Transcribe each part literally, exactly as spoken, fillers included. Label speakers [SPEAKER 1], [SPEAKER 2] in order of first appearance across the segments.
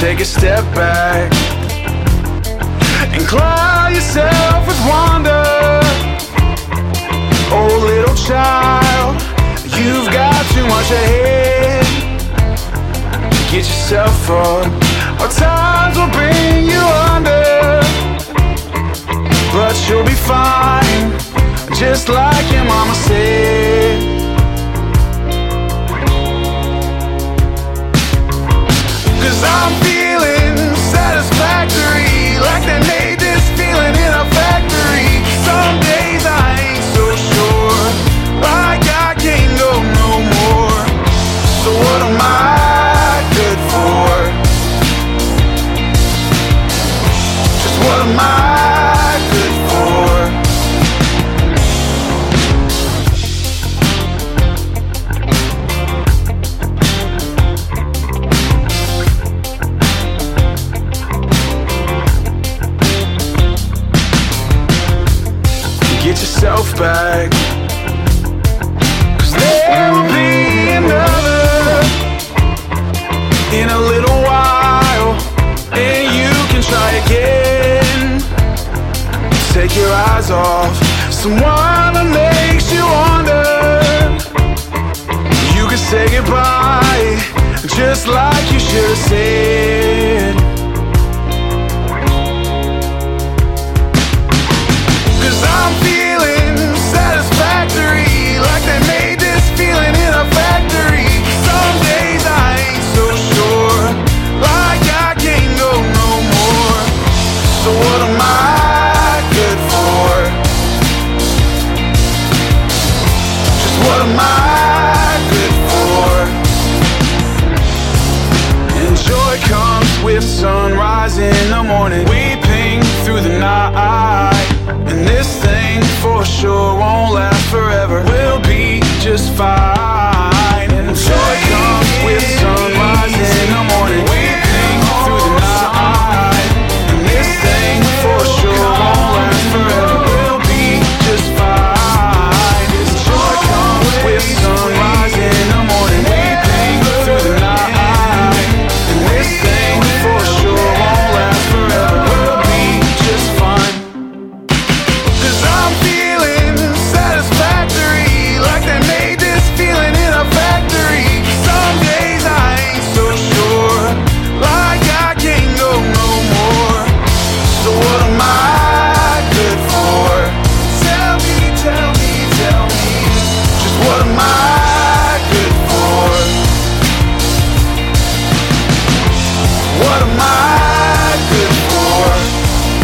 [SPEAKER 1] take a step back and cloud yourself with wonder. Oh, little child, you've got too much ahead. Get yourself up, or times will bring you under. But you'll be fine, just like your mama said. Cause I'm feeling satisfactory, like they made this feeling in a factory. Some days I ain't so sure, like I can't go no more. So what am I good for? Just what am I good for? Get yourself back, cause there will be another in a little while, and you can try again. Take your eyes off someone that makes you wonder. You can say goodbye, just like you should have said. Cause I'm feeling satisfactory, like they made this feeling in a factory. Some days I ain't so sure, like I can't go no more. So what am I good for? Just what am I good for? And joy comes with sunrise in the morning, weeping through the night. And this thing for sure won't last forever. We'll be just fine. And joy comes with sunrise in the morning, weeping through the night. And this thing for sure won't last forever. We'll be just fine. And joy comes with sunrise in the morning, weeping through the night. And this thing for sure won't last forever. We'll be just fine. I'm feeling satisfactory, like they made this feeling in a factory. Some days I ain't so sure, like I can't go no more. So what am I good for? Tell me, tell me, tell me, just what am I good for? What am I good for?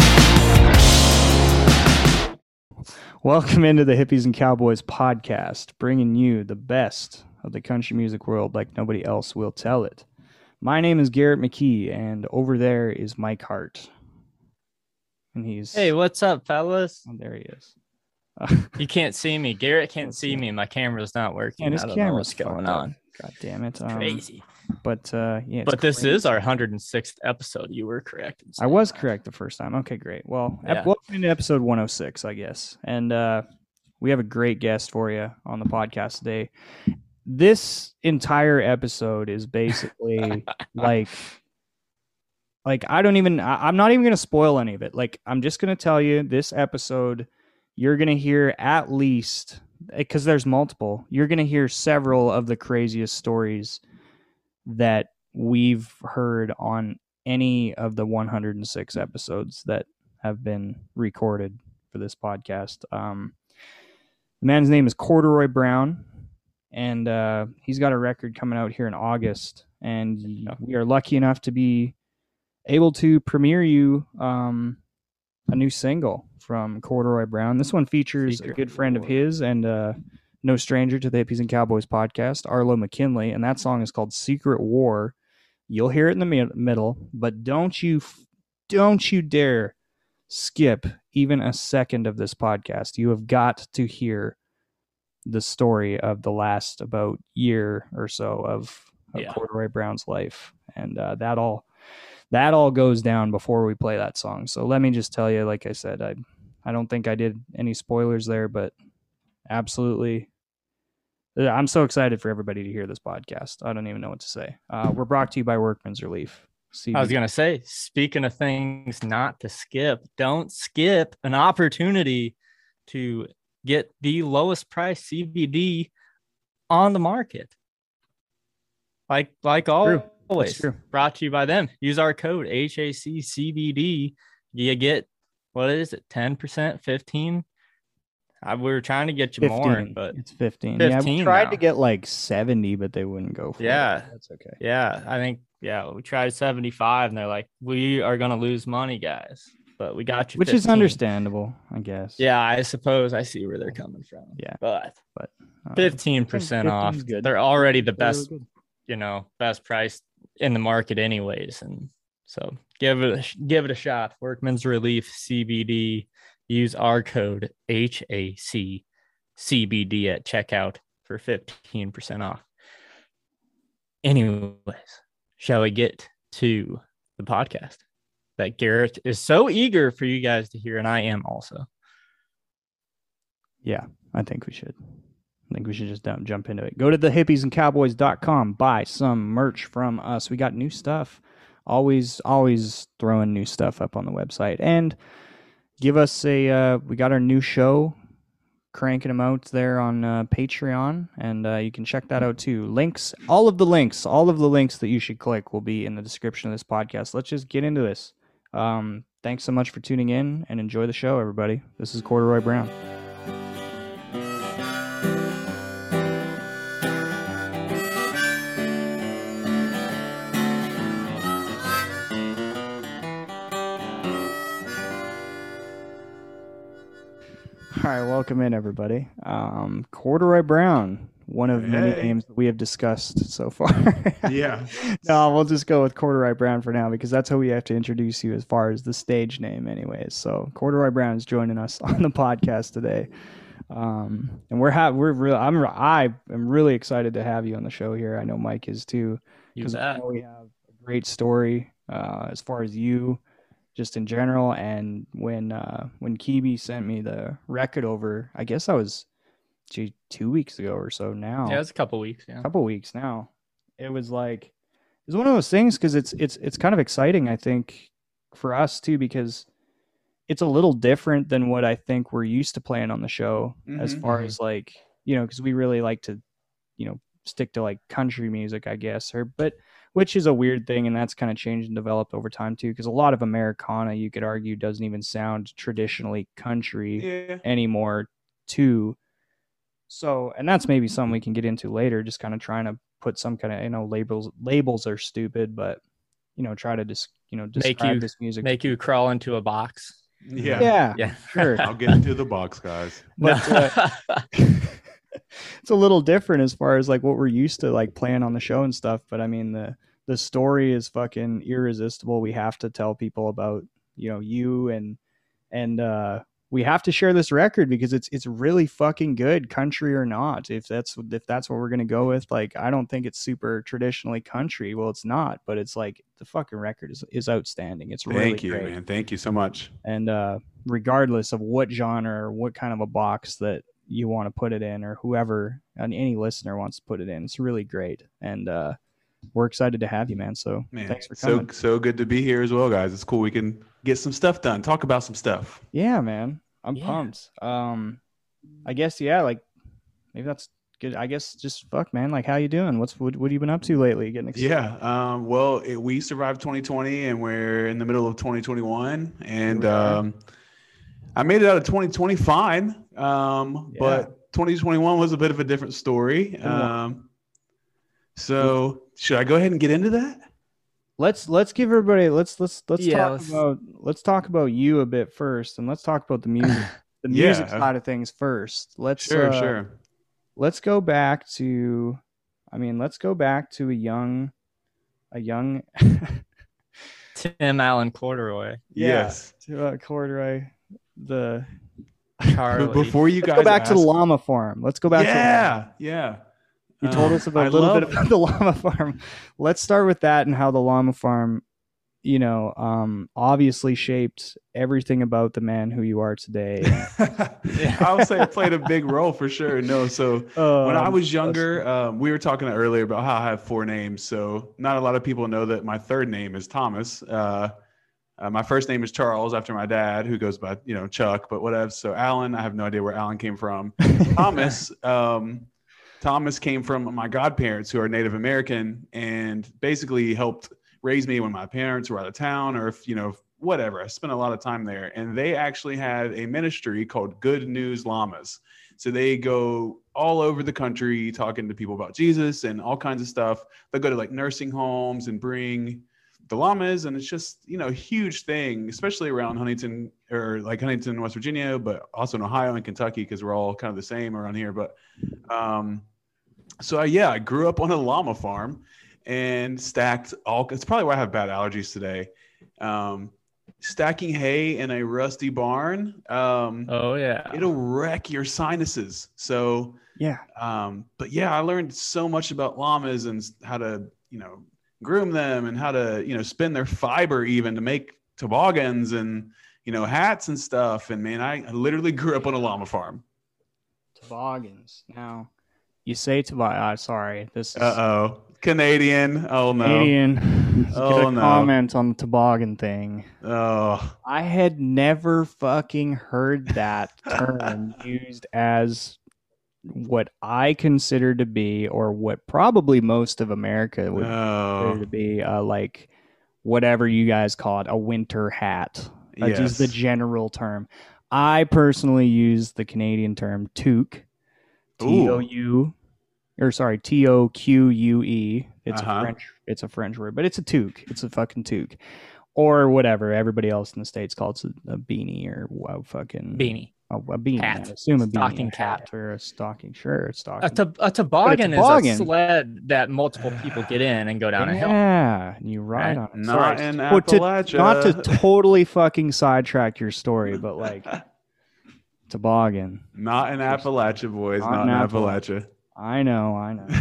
[SPEAKER 2] Welcome into the Hippies and Cowboys podcast, bringing you the best of the country music world like nobody else will tell it. My name is Garrett McKee, and over there is Mike Hart. And he's...
[SPEAKER 3] Hey, what's up, fellas?
[SPEAKER 2] Oh, there he is.
[SPEAKER 3] You can't see me. Garrett can't see me. My camera's not working.
[SPEAKER 2] And his
[SPEAKER 3] I don't know
[SPEAKER 2] camera's
[SPEAKER 3] what's going
[SPEAKER 2] fucked
[SPEAKER 3] on.
[SPEAKER 2] up. God damn it. Um,
[SPEAKER 3] Crazy.
[SPEAKER 2] But, uh, yeah. it's
[SPEAKER 3] But this
[SPEAKER 2] crazy.
[SPEAKER 3] is our one hundred sixth episode. You were correct. in
[SPEAKER 2] I
[SPEAKER 3] saying
[SPEAKER 2] was
[SPEAKER 3] that.
[SPEAKER 2] correct the first time. Okay, great. Well,
[SPEAKER 3] Yeah.
[SPEAKER 2] ep- welcome to episode one oh six, I guess. And uh, we have a great guest for you on the podcast today. This entire episode is basically like, like I don't even, I, I'm not even going to spoil any of it. Like, I'm just going to tell you this episode, you're going to hear at least, because there's multiple, you're going to hear several of the craziest stories that we've heard on any of the one hundred six episodes that have been recorded for this podcast. Um, the man's name is Corduroy Brown, and uh, he's got a record coming out here in August, and
[SPEAKER 3] Yeah.
[SPEAKER 2] we are lucky enough to be able to premiere you um, a new single from Corduroy Brown. This one features
[SPEAKER 3] Secret
[SPEAKER 2] a good friend of
[SPEAKER 3] War.
[SPEAKER 2] his and uh, no stranger to the Hippies and Cowboys podcast, Arlo McKinley, and that song is called Secret War. You'll hear it in the mi- middle, but don't you, don't you dare skip even a second of this podcast. You have got to hear the story of the last about year or so of, of
[SPEAKER 3] Yeah.
[SPEAKER 2] Corduroy Brown's life, and uh, that all that all goes down before we play that song. So let me just tell you, like I said, I I don't think I did any spoilers there, but absolutely. I'm so excited for everybody to hear this podcast. I don't even know what to say. Uh, we're brought to you by Workman's Relief. C B D.
[SPEAKER 3] I was going to say, speaking of things not to skip, don't skip an opportunity to get the lowest price C B D on the market. Like, like
[SPEAKER 2] True.
[SPEAKER 3] always,
[SPEAKER 2] true.
[SPEAKER 3] brought to you by them. Use our code H A C C B D. You get, what is it, ten percent, fifteen? I, we were trying to get you
[SPEAKER 2] fifteen,
[SPEAKER 3] more, but
[SPEAKER 2] it's fifteen.
[SPEAKER 3] fifteen
[SPEAKER 2] Yeah, we tried
[SPEAKER 3] now.
[SPEAKER 2] to get like seventy, but they wouldn't go for
[SPEAKER 3] Yeah.
[SPEAKER 2] it. That's okay.
[SPEAKER 3] Yeah, I think, yeah, we tried seventy-five and they're like, we are going to lose money, guys, but we got you.
[SPEAKER 2] Which is
[SPEAKER 3] fifteen.
[SPEAKER 2] Understandable, I guess.
[SPEAKER 3] Yeah, I suppose I see where they're coming from.
[SPEAKER 2] Yeah.
[SPEAKER 3] But
[SPEAKER 2] But uh,
[SPEAKER 3] fifteen percent off.
[SPEAKER 2] fifteen's good.
[SPEAKER 3] They're already the
[SPEAKER 2] Really
[SPEAKER 3] best,
[SPEAKER 2] good.
[SPEAKER 3] you know, best price in the market anyways. And so give it, a, give it a shot. Workman's Relief C B D. Use our code H A C C B D at checkout for fifteen percent off. Anyways, shall we get to the podcast that Garrett is so eager for you guys to hear, and I am also.
[SPEAKER 2] Yeah, I think we should. I think we should just dump, jump into it. Go to the hippies and cowboys dot com. Buy some merch from us. We got new stuff. Always, always throwing new stuff up on the website. And give us a, uh, we got our new show, cranking them out there on uh, Patreon. And uh, you can check that out too. Links, all of the links, all of the links that you should click will be in the description of this podcast. Let's just get into this. Um, thanks so much for tuning in and enjoy the show, everybody. This is Corduroy Brown. All right, welcome in, everybody. Um, Corduroy Brown, one of many
[SPEAKER 4] Hey.
[SPEAKER 2] names that we have discussed so far.
[SPEAKER 4] Yeah.
[SPEAKER 2] No, we'll just go with Corduroy Brown for now because that's how we have to introduce you as far as the stage name anyways. So Corduroy Brown is joining us on the podcast today. Um, and we're ha- we're real I'm I am really excited to have you on the show here. I know Mike is too,
[SPEAKER 3] You
[SPEAKER 2] because
[SPEAKER 3] bet.
[SPEAKER 2] we have a great story uh, as far as you just in general. And when uh, when Kibi sent me the record over, I guess that was gee, two weeks ago or so now.
[SPEAKER 3] Yeah, it's a couple weeks. Yeah.
[SPEAKER 2] couple weeks now. It was like it's one of those things because it's it's it's kind of exciting, I think, for us too, because it's a little different than what I think we're used to playing on the show, as
[SPEAKER 4] Mhm.
[SPEAKER 2] far as like, you know, because we really like to, you know, stick to like country music, I guess, or but which is a weird thing, and that's kind of changed and developed over time too, because a lot of Americana, you could argue, doesn't even sound traditionally country
[SPEAKER 4] Yeah.
[SPEAKER 2] anymore too. So, and that's maybe something we can get into later, just kind of trying to put some kind of, you know, labels labels are stupid, but you know, try to just, you know,
[SPEAKER 3] Make
[SPEAKER 2] describe
[SPEAKER 3] you-
[SPEAKER 2] this music.
[SPEAKER 3] Make you crawl into a box.
[SPEAKER 4] Yeah.
[SPEAKER 2] yeah,
[SPEAKER 3] Yeah.
[SPEAKER 2] sure.
[SPEAKER 4] I'll get into the box, guys.
[SPEAKER 2] But uh, it's a little different as far as like what we're used to like playing on the show and stuff. But I mean, the the story is fucking irresistible. We have to tell people about, you know, you and and uh we have to share this record because it's it's really fucking good, country or not. If that's if that's what we're gonna go with, like I don't think it's super traditionally country. Well, it's not, but it's like the fucking record is is outstanding. It's really
[SPEAKER 4] Thank you,
[SPEAKER 2] great.
[SPEAKER 4] man. Thank you so much.
[SPEAKER 2] And uh, regardless of what genre or what kind of a box that you want to put it in, or whoever and any listener wants to put it in, it's really great. And uh, we're excited to have you, man. So
[SPEAKER 4] Man,
[SPEAKER 2] thanks for
[SPEAKER 4] so
[SPEAKER 2] coming.
[SPEAKER 4] so good to be here as well, guys. It's cool. We can get some stuff done. Talk about some stuff.
[SPEAKER 2] Yeah, man, I'm
[SPEAKER 3] Yeah.
[SPEAKER 2] pumped. Um, I guess yeah, like maybe that's good. I guess just fuck, man. Like, how you doing? What's what, what have you been up to lately? Getting excited?
[SPEAKER 4] Yeah. Um, well, it, we survived twenty twenty, and we're in the middle of twenty twenty-one, and
[SPEAKER 2] we are.
[SPEAKER 4] um, I made it out of twenty twenty fine. Um,
[SPEAKER 2] Yeah.
[SPEAKER 4] but twenty twenty-one was a bit of a different story.
[SPEAKER 2] Good one.
[SPEAKER 4] Um, so should I go ahead and get into that?
[SPEAKER 2] Let's let's give everybody let's let's let's
[SPEAKER 3] Yeah,
[SPEAKER 2] talk
[SPEAKER 3] let's-
[SPEAKER 2] about let's talk about you a bit first, and let's talk about the music, the
[SPEAKER 4] Yeah.
[SPEAKER 2] music side of things first. Let's
[SPEAKER 4] Sure,
[SPEAKER 2] uh,
[SPEAKER 4] sure.
[SPEAKER 2] let's go back to, I mean, let's go back to a young, a young,
[SPEAKER 3] Tim Allen Corduroy.
[SPEAKER 2] yeah,
[SPEAKER 4] Yes.
[SPEAKER 2] to uh, Corduroy. The
[SPEAKER 3] Charlie.
[SPEAKER 4] But before you
[SPEAKER 2] let's
[SPEAKER 4] guys
[SPEAKER 2] go back to the
[SPEAKER 4] ask-
[SPEAKER 2] llama farm. Let's go back. to
[SPEAKER 4] yeah, yeah.
[SPEAKER 2] You told
[SPEAKER 4] Uh,
[SPEAKER 2] us about
[SPEAKER 4] I
[SPEAKER 2] a little
[SPEAKER 4] love-
[SPEAKER 2] bit about the llama farm. Let's start with that and how the llama farm you know, um, obviously shaped everything about the man who you are today.
[SPEAKER 4] I would say it played a big role for sure. No, so when I
[SPEAKER 2] Um,
[SPEAKER 4] was younger, um, we were talking earlier about how I have four names. So not a lot of people know that my third name is Thomas. Uh, uh, my first name is Charles after my dad, who goes by, you know, Chuck, but whatever. So Alan, I have no idea where Alan came from. Thomas, um, Thomas came from my godparents who are Native American and basically helped raise me when my parents were out of town or if, you know, whatever. I spent a lot of time there, and they actually had a ministry called Good News Llamas. So they go all over the country talking to people about Jesus and all kinds of stuff. They'll go to like nursing homes and bring the llamas, and it's just, you know, a huge thing, especially around Huntington or like Huntington, West Virginia, but also in Ohio and Kentucky, because we're all kind of the same around here. But um, so I, yeah, I grew up on a llama farm and stacked all, it's probably why I have bad allergies today. Um, stacking hay in a rusty barn. Um,
[SPEAKER 3] Oh yeah.
[SPEAKER 4] it'll wreck your sinuses. So,
[SPEAKER 2] yeah.
[SPEAKER 4] um, but yeah, I learned so much about llamas and how to, you know, groom them and how to, you know, spin their fiber even to make toboggans and, you know, hats and stuff. And man, I literally grew up on a llama farm.
[SPEAKER 2] Toboggans. Now, you say toboggan. Uh, sorry, this is
[SPEAKER 4] Uh-oh. Canadian. Oh no.
[SPEAKER 2] Canadian. Let's
[SPEAKER 4] Oh,
[SPEAKER 2] get a
[SPEAKER 4] no.
[SPEAKER 2] comment on the toboggan thing.
[SPEAKER 4] Oh,
[SPEAKER 2] I had never fucking heard that term used as what I consider to be, or what probably most of America would consider
[SPEAKER 4] no.
[SPEAKER 2] to be, uh, like whatever you guys call it, a winter hat. That's just the
[SPEAKER 4] Yes.
[SPEAKER 2] general term. I personally use the Canadian term toque. T O U, or sorry, T O Q U E. It's
[SPEAKER 4] Uh-huh.
[SPEAKER 2] a French. It's a French word, but it's a toque. It's a fucking toque, or whatever. Everybody else in the States calls it a beanie or a fucking
[SPEAKER 3] Beanie.
[SPEAKER 2] A, a beanie.
[SPEAKER 3] Hat.
[SPEAKER 2] I assume a beanie,
[SPEAKER 3] Stocking
[SPEAKER 2] a hat,
[SPEAKER 3] cap.
[SPEAKER 2] or a stocking. Sure, a
[SPEAKER 3] A,
[SPEAKER 2] stocking.
[SPEAKER 3] to- a toboggan,
[SPEAKER 2] toboggan.
[SPEAKER 3] is a sled that multiple people get in and go down a hill.
[SPEAKER 2] Yeah, and you ride
[SPEAKER 3] Right.
[SPEAKER 2] on it.
[SPEAKER 4] Not
[SPEAKER 2] Sorry.
[SPEAKER 4] in
[SPEAKER 2] Well, to-
[SPEAKER 4] Appalachia.
[SPEAKER 2] not to totally fucking sidetrack your story, but like toboggan.
[SPEAKER 4] Not in Appalachia, boys.
[SPEAKER 2] Not
[SPEAKER 4] Not,
[SPEAKER 2] in
[SPEAKER 4] in
[SPEAKER 2] Appalachia.
[SPEAKER 4] Appalachia.
[SPEAKER 2] I know, I know.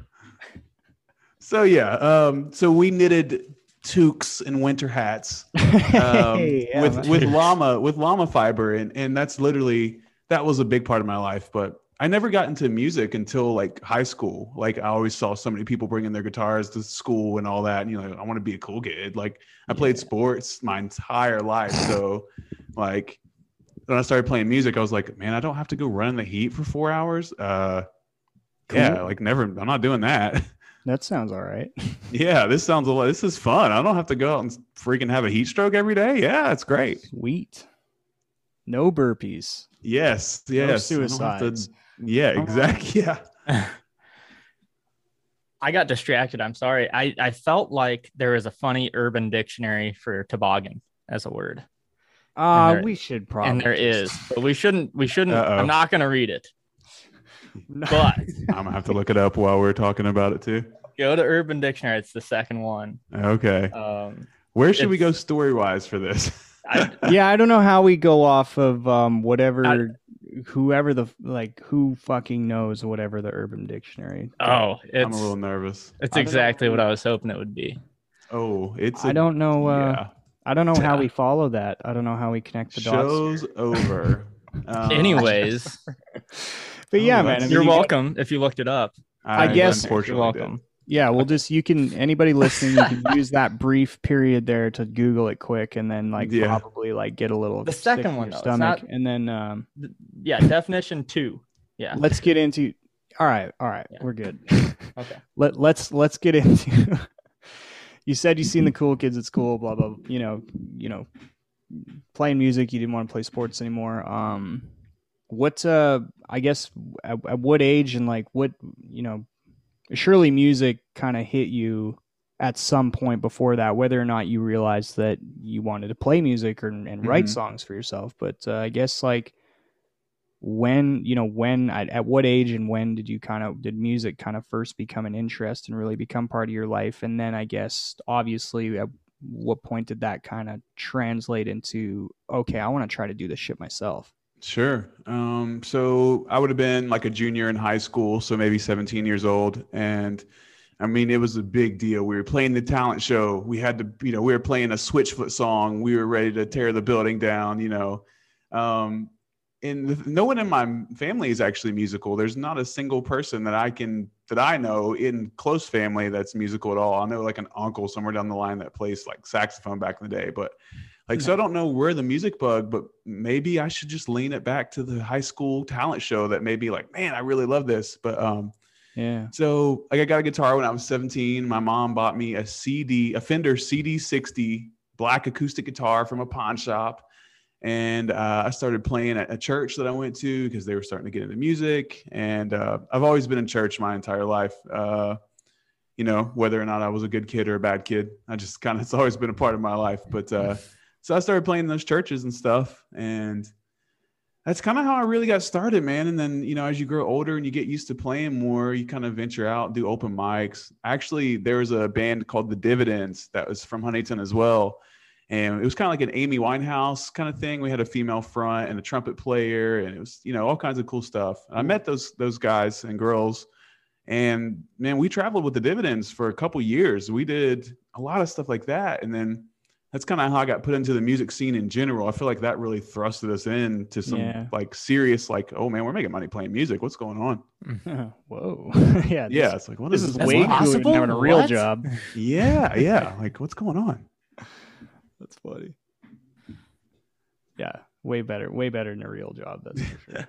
[SPEAKER 4] So yeah, um, so we knitted toques and winter hats um,
[SPEAKER 2] Hey, yeah,
[SPEAKER 4] with
[SPEAKER 2] man.
[SPEAKER 4] with llama with llama fiber, and and that's literally that was a big part of my life. But I never got into music until like high school. Like I always saw so many people bringing their guitars to school and all that, and you know, I want to be a cool kid. Like I played sports my entire life, so like when I started playing music, I was like, man, I don't have to go run in the heat for four hours. Uh, Yeah,
[SPEAKER 2] Cool.
[SPEAKER 4] like never. I'm not doing that.
[SPEAKER 2] That sounds all right.
[SPEAKER 4] Yeah, this sounds a lot. This is fun. I don't have to go out and freaking have a heat stroke every day. Yeah, it's great.
[SPEAKER 2] Sweet. No burpees.
[SPEAKER 4] Yes, yes. I don't have to-
[SPEAKER 2] suicides.
[SPEAKER 4] yeah, exactly. Yeah.
[SPEAKER 3] I got distracted. I'm sorry. I, I felt like there was a funny urban dictionary for toboggan as a word.
[SPEAKER 2] Uh,
[SPEAKER 3] And there-
[SPEAKER 2] we should probably.
[SPEAKER 3] and there is,
[SPEAKER 2] just-
[SPEAKER 3] but we shouldn't, we shouldn't,
[SPEAKER 4] Uh-oh.
[SPEAKER 3] I'm not going to read it,
[SPEAKER 2] No.
[SPEAKER 3] but
[SPEAKER 4] I'm gonna have to look it up while we're talking about it too.
[SPEAKER 3] go to Urban Dictionary. It's the second one.
[SPEAKER 4] Okay.
[SPEAKER 3] Um,
[SPEAKER 4] Where should we go
[SPEAKER 3] it's-
[SPEAKER 4] story wise for this?
[SPEAKER 3] I,
[SPEAKER 2] yeah, I don't know how we go off of um whatever
[SPEAKER 3] I-
[SPEAKER 2] whoever the like who fucking knows whatever the Urban Dictionary.
[SPEAKER 3] oh,
[SPEAKER 4] I'm
[SPEAKER 3] it's,
[SPEAKER 4] a little nervous.
[SPEAKER 3] it's
[SPEAKER 2] I don't
[SPEAKER 3] exactly
[SPEAKER 2] know.
[SPEAKER 3] what I was hoping it would be.
[SPEAKER 4] Oh, it's.
[SPEAKER 2] I
[SPEAKER 4] a-
[SPEAKER 2] don't know. Uh,
[SPEAKER 4] yeah.
[SPEAKER 2] I don't know how
[SPEAKER 4] Yeah.
[SPEAKER 2] we follow that. I don't know how we connect the dots.
[SPEAKER 4] Show's over. Um,
[SPEAKER 3] Anyways,
[SPEAKER 2] But yeah,
[SPEAKER 4] Oh,
[SPEAKER 2] man. I
[SPEAKER 4] that's-
[SPEAKER 2] mean,
[SPEAKER 3] you're
[SPEAKER 2] you got-
[SPEAKER 3] welcome if you looked it up.
[SPEAKER 2] I guess-
[SPEAKER 4] unfortunately
[SPEAKER 3] You're
[SPEAKER 4] did.
[SPEAKER 3] welcome.
[SPEAKER 2] Yeah, we'll just you can anybody listening, you can use that brief period there to Google it quick, and then like
[SPEAKER 4] Yeah.
[SPEAKER 2] probably like get a little
[SPEAKER 3] The
[SPEAKER 2] sick
[SPEAKER 3] second
[SPEAKER 2] in
[SPEAKER 3] one,
[SPEAKER 2] your
[SPEAKER 3] though, it's
[SPEAKER 2] stomach,
[SPEAKER 3] not-
[SPEAKER 2] and then um,
[SPEAKER 3] Yeah, definition two. Yeah.
[SPEAKER 2] let's get into. All right, all right,
[SPEAKER 3] Yeah.
[SPEAKER 2] we're good.
[SPEAKER 3] Okay.
[SPEAKER 2] Let let's let's get into. You said you seen the cool kids at school, blah blah. You know, you know, playing music. You didn't want to play sports anymore. Um, what? Uh, I guess at, at what age and like what you know, surely music kind of hit you at some point before that, whether or not you realized that you wanted to play music or and write
[SPEAKER 4] Mhm.
[SPEAKER 2] songs for yourself. But uh, I guess like when you know when at, at what age and when did you kind of did music kind of first become an interest and really become part of your life, and then I guess obviously at what point did that kind of translate into okay, I want to try to do this shit myself?
[SPEAKER 4] Sure. Um, so I would have been like a junior in high school, so maybe seventeen years old. And I mean, it was a big deal. We were playing the talent show. We had to, you know, we were playing a Switchfoot song. We were ready to tear the building down, you know. Um, and the, no one in my family is actually musical. There's not a single person that I can, that I know in close family that's musical at all. I know like an uncle somewhere down the line that plays like saxophone back in the day, but like, so I don't know where the music bug, but maybe I should just lean it back to the high school talent show that made me like, man, I really love this. But, um,
[SPEAKER 2] Yeah.
[SPEAKER 4] so like I got a guitar when I was seventeen. My mom bought me a C D, a Fender C D sixty black acoustic guitar from a pawn shop. And uh, I started playing at a church that I went to because they were starting to get into music. And uh, I've always been in church my entire life. Uh, you know, whether or not I was a good kid or a bad kid, I just kind of, it's always been a part of my life. But uh, so I started playing in those churches and stuff. And that's kind of how I really got started, man. And then, you know, as you grow older and you get used to playing more, you kind of venture out, do open mics. Actually, there was a band called The Dividends that was from Huntington as well. And it was kind of like an Amy Winehouse kind of thing. We had a female front and a trumpet player, and it was, you know, all kinds of cool stuff. I met those those guys and girls, and man, we traveled with The Dividends for a couple years. We did a lot of stuff like that. And then that's kind of how I got put into the music scene in general. I feel like that really thrusted us into some
[SPEAKER 2] Yeah.
[SPEAKER 4] like serious, like, oh man, we're making money playing music. What's going on?
[SPEAKER 2] Whoa. yeah. This,
[SPEAKER 4] Yeah. It's like, what
[SPEAKER 2] This
[SPEAKER 4] is
[SPEAKER 2] is
[SPEAKER 4] this?
[SPEAKER 2] way
[SPEAKER 3] That's
[SPEAKER 2] cooler than
[SPEAKER 3] possible?
[SPEAKER 2] having a real
[SPEAKER 3] What?
[SPEAKER 2] job.
[SPEAKER 4] Yeah. Yeah. Like, what's going on?
[SPEAKER 2] That's funny. Yeah. Way better. Way better than a real job. That's for sure.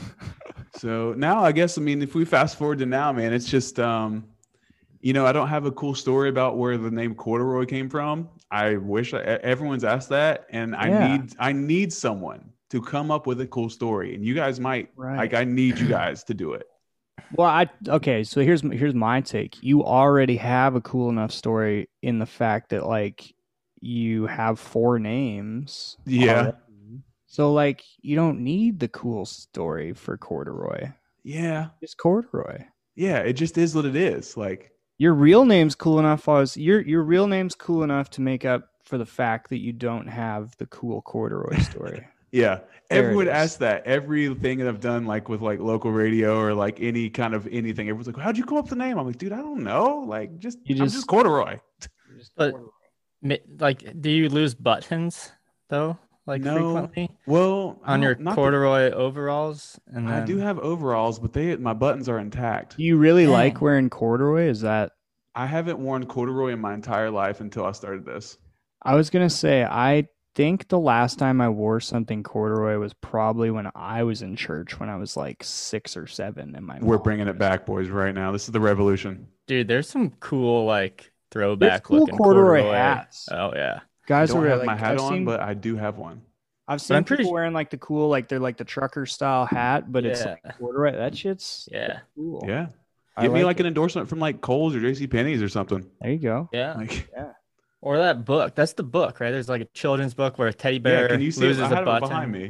[SPEAKER 4] So now I guess, I mean, if we fast forward to now, man, it's just, um, you know, I don't have a cool story about where the name Corduroy came from. I wish I, everyone's asked that. And I
[SPEAKER 2] Yeah.
[SPEAKER 4] need, I need someone to come up with a cool story. And you guys might,
[SPEAKER 2] Right.
[SPEAKER 4] like, I need you guys to do it.
[SPEAKER 2] Well, I okay. So here's here's my take. You already have a cool enough story in the fact that like you have four names.
[SPEAKER 4] Yeah.
[SPEAKER 2] already. So like you don't need the cool story for Corduroy.
[SPEAKER 4] Yeah.
[SPEAKER 2] Just Corduroy.
[SPEAKER 4] Yeah. It just is what it is. Like,
[SPEAKER 2] Your real name's cool enough. As your your real name's cool enough to make up for the fact that you don't have the cool Corduroy story.
[SPEAKER 4] yeah.
[SPEAKER 2] There it
[SPEAKER 4] Everyone
[SPEAKER 2] is.
[SPEAKER 4] asks that. Everything that I've done, like with like local radio or like any kind of anything, everyone's like, how'd you come up with the name? I'm like, dude, I don't know. Like, just,
[SPEAKER 2] You
[SPEAKER 4] I'm
[SPEAKER 2] just-
[SPEAKER 4] just Corduroy.
[SPEAKER 3] But mi- like, do you lose buttons though? Like
[SPEAKER 4] No.
[SPEAKER 3] frequently
[SPEAKER 4] Well, I
[SPEAKER 3] on your
[SPEAKER 4] don't- not that-
[SPEAKER 3] corduroy overalls? And
[SPEAKER 4] I
[SPEAKER 3] then,
[SPEAKER 4] do have overalls, but they my buttons are intact.
[SPEAKER 2] Do you really
[SPEAKER 3] Dang.
[SPEAKER 2] like wearing corduroy? Is that
[SPEAKER 4] I haven't worn corduroy in my entire life until I started this.
[SPEAKER 2] I was gonna say, I think the last time I wore something corduroy was probably when I was in church when I was like six or seven. And my
[SPEAKER 4] We're
[SPEAKER 2] mom
[SPEAKER 4] bringing it back, boys, right now. This is the revolution.
[SPEAKER 3] dude, there's some cool like throwback
[SPEAKER 2] cool
[SPEAKER 3] looking
[SPEAKER 2] corduroy
[SPEAKER 3] corduroy
[SPEAKER 2] hats.
[SPEAKER 3] Oh yeah,
[SPEAKER 4] I
[SPEAKER 2] guys
[SPEAKER 4] don't
[SPEAKER 2] were
[SPEAKER 4] have
[SPEAKER 2] like,
[SPEAKER 4] my hat
[SPEAKER 2] I've
[SPEAKER 4] on,
[SPEAKER 2] seen,
[SPEAKER 4] but I do have one.
[SPEAKER 2] I've seen
[SPEAKER 3] I'm pretty
[SPEAKER 2] people
[SPEAKER 3] su-
[SPEAKER 2] wearing like the cool, like they're like the trucker style hat, but it's
[SPEAKER 3] Yeah.
[SPEAKER 2] like corduroy. That shit's
[SPEAKER 3] yeah,
[SPEAKER 2] cool.
[SPEAKER 4] Yeah.
[SPEAKER 2] I
[SPEAKER 4] Give me
[SPEAKER 2] like
[SPEAKER 4] like
[SPEAKER 2] it.
[SPEAKER 4] an endorsement from like Kohl's or JCPenney's or something.
[SPEAKER 2] There you go.
[SPEAKER 3] yeah.
[SPEAKER 4] Like,
[SPEAKER 3] Or that book. That's the book, right? There's like a children's book where a teddy bear
[SPEAKER 4] yeah, can you see it?
[SPEAKER 3] loses
[SPEAKER 4] I
[SPEAKER 3] a
[SPEAKER 4] had it
[SPEAKER 3] button.
[SPEAKER 4] behind me.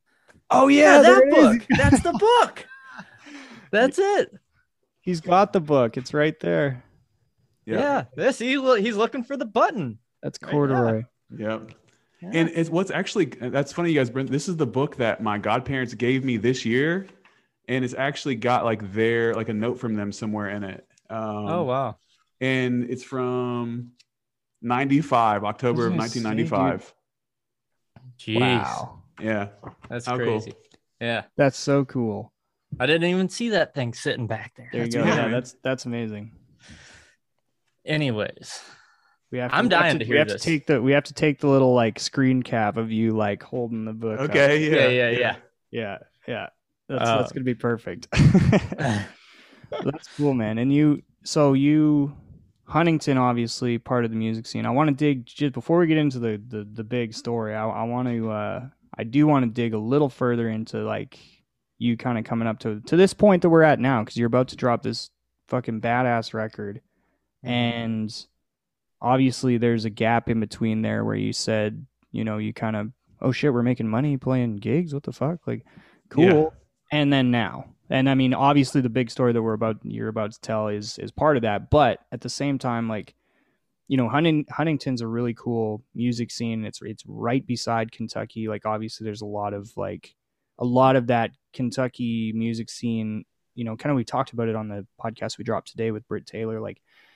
[SPEAKER 2] Oh
[SPEAKER 3] Yeah,
[SPEAKER 2] there
[SPEAKER 3] that
[SPEAKER 2] it is.
[SPEAKER 3] book. That's the book. That's it.
[SPEAKER 2] He's got the book. It's right there.
[SPEAKER 3] Yeah. This he lo- he's looking for the button.
[SPEAKER 2] That's
[SPEAKER 3] Right,
[SPEAKER 2] corduroy.
[SPEAKER 4] Yep.
[SPEAKER 3] Yeah.
[SPEAKER 4] And it's what's actually that's funny, you guys. Brent, this is the book that my godparents gave me this year, and it's actually got like their like a note from them somewhere in it. Um,
[SPEAKER 3] oh wow.
[SPEAKER 4] And it's from ninety-five, October of
[SPEAKER 2] I was gonna
[SPEAKER 4] nineteen
[SPEAKER 2] say,
[SPEAKER 4] ninety-five.
[SPEAKER 3] Jeez.
[SPEAKER 2] Wow.
[SPEAKER 4] Yeah.
[SPEAKER 3] That's
[SPEAKER 4] How cool.
[SPEAKER 3] crazy. Yeah.
[SPEAKER 2] That's so cool.
[SPEAKER 3] I didn't even see that thing sitting back there.
[SPEAKER 2] There you
[SPEAKER 3] That's
[SPEAKER 2] go.
[SPEAKER 4] amazing.
[SPEAKER 2] Yeah,
[SPEAKER 4] man.
[SPEAKER 2] that's that's amazing.
[SPEAKER 3] Anyways,
[SPEAKER 2] We have
[SPEAKER 3] I'm
[SPEAKER 2] we have
[SPEAKER 3] dying to
[SPEAKER 2] we
[SPEAKER 3] hear
[SPEAKER 2] have
[SPEAKER 3] this.
[SPEAKER 2] To take the we have to take the little like screen cap of you like holding the book. up.
[SPEAKER 4] Okay.
[SPEAKER 3] yeah,
[SPEAKER 4] Yeah.
[SPEAKER 3] yeah, yeah.
[SPEAKER 2] Yeah, yeah. That's
[SPEAKER 3] Uh,
[SPEAKER 2] that's gonna be perfect. That's cool, man. And you, so you, Huntington, obviously part of the music scene. I want to dig just before we get into the the, the big story. I, I want to, uh, I do want to dig a little further into like you kind of coming up to to this point that we're at now, because you're about to drop this fucking badass record, and obviously there's a gap in between there where you said, you know, you kind of, oh shit, we're making money playing gigs. What the fuck? Like, cool.
[SPEAKER 4] Yeah.
[SPEAKER 2] And then now. And I mean, obviously the big story that we're about you're about to tell is is part of that. But at the same time, like, you know, Hunting, Huntington's a really cool music scene. It's it's right beside Kentucky. Like, obviously there's a lot of like a lot of that Kentucky music scene, you know, kind of we talked about it on the podcast we dropped today with Britt Taylor. Like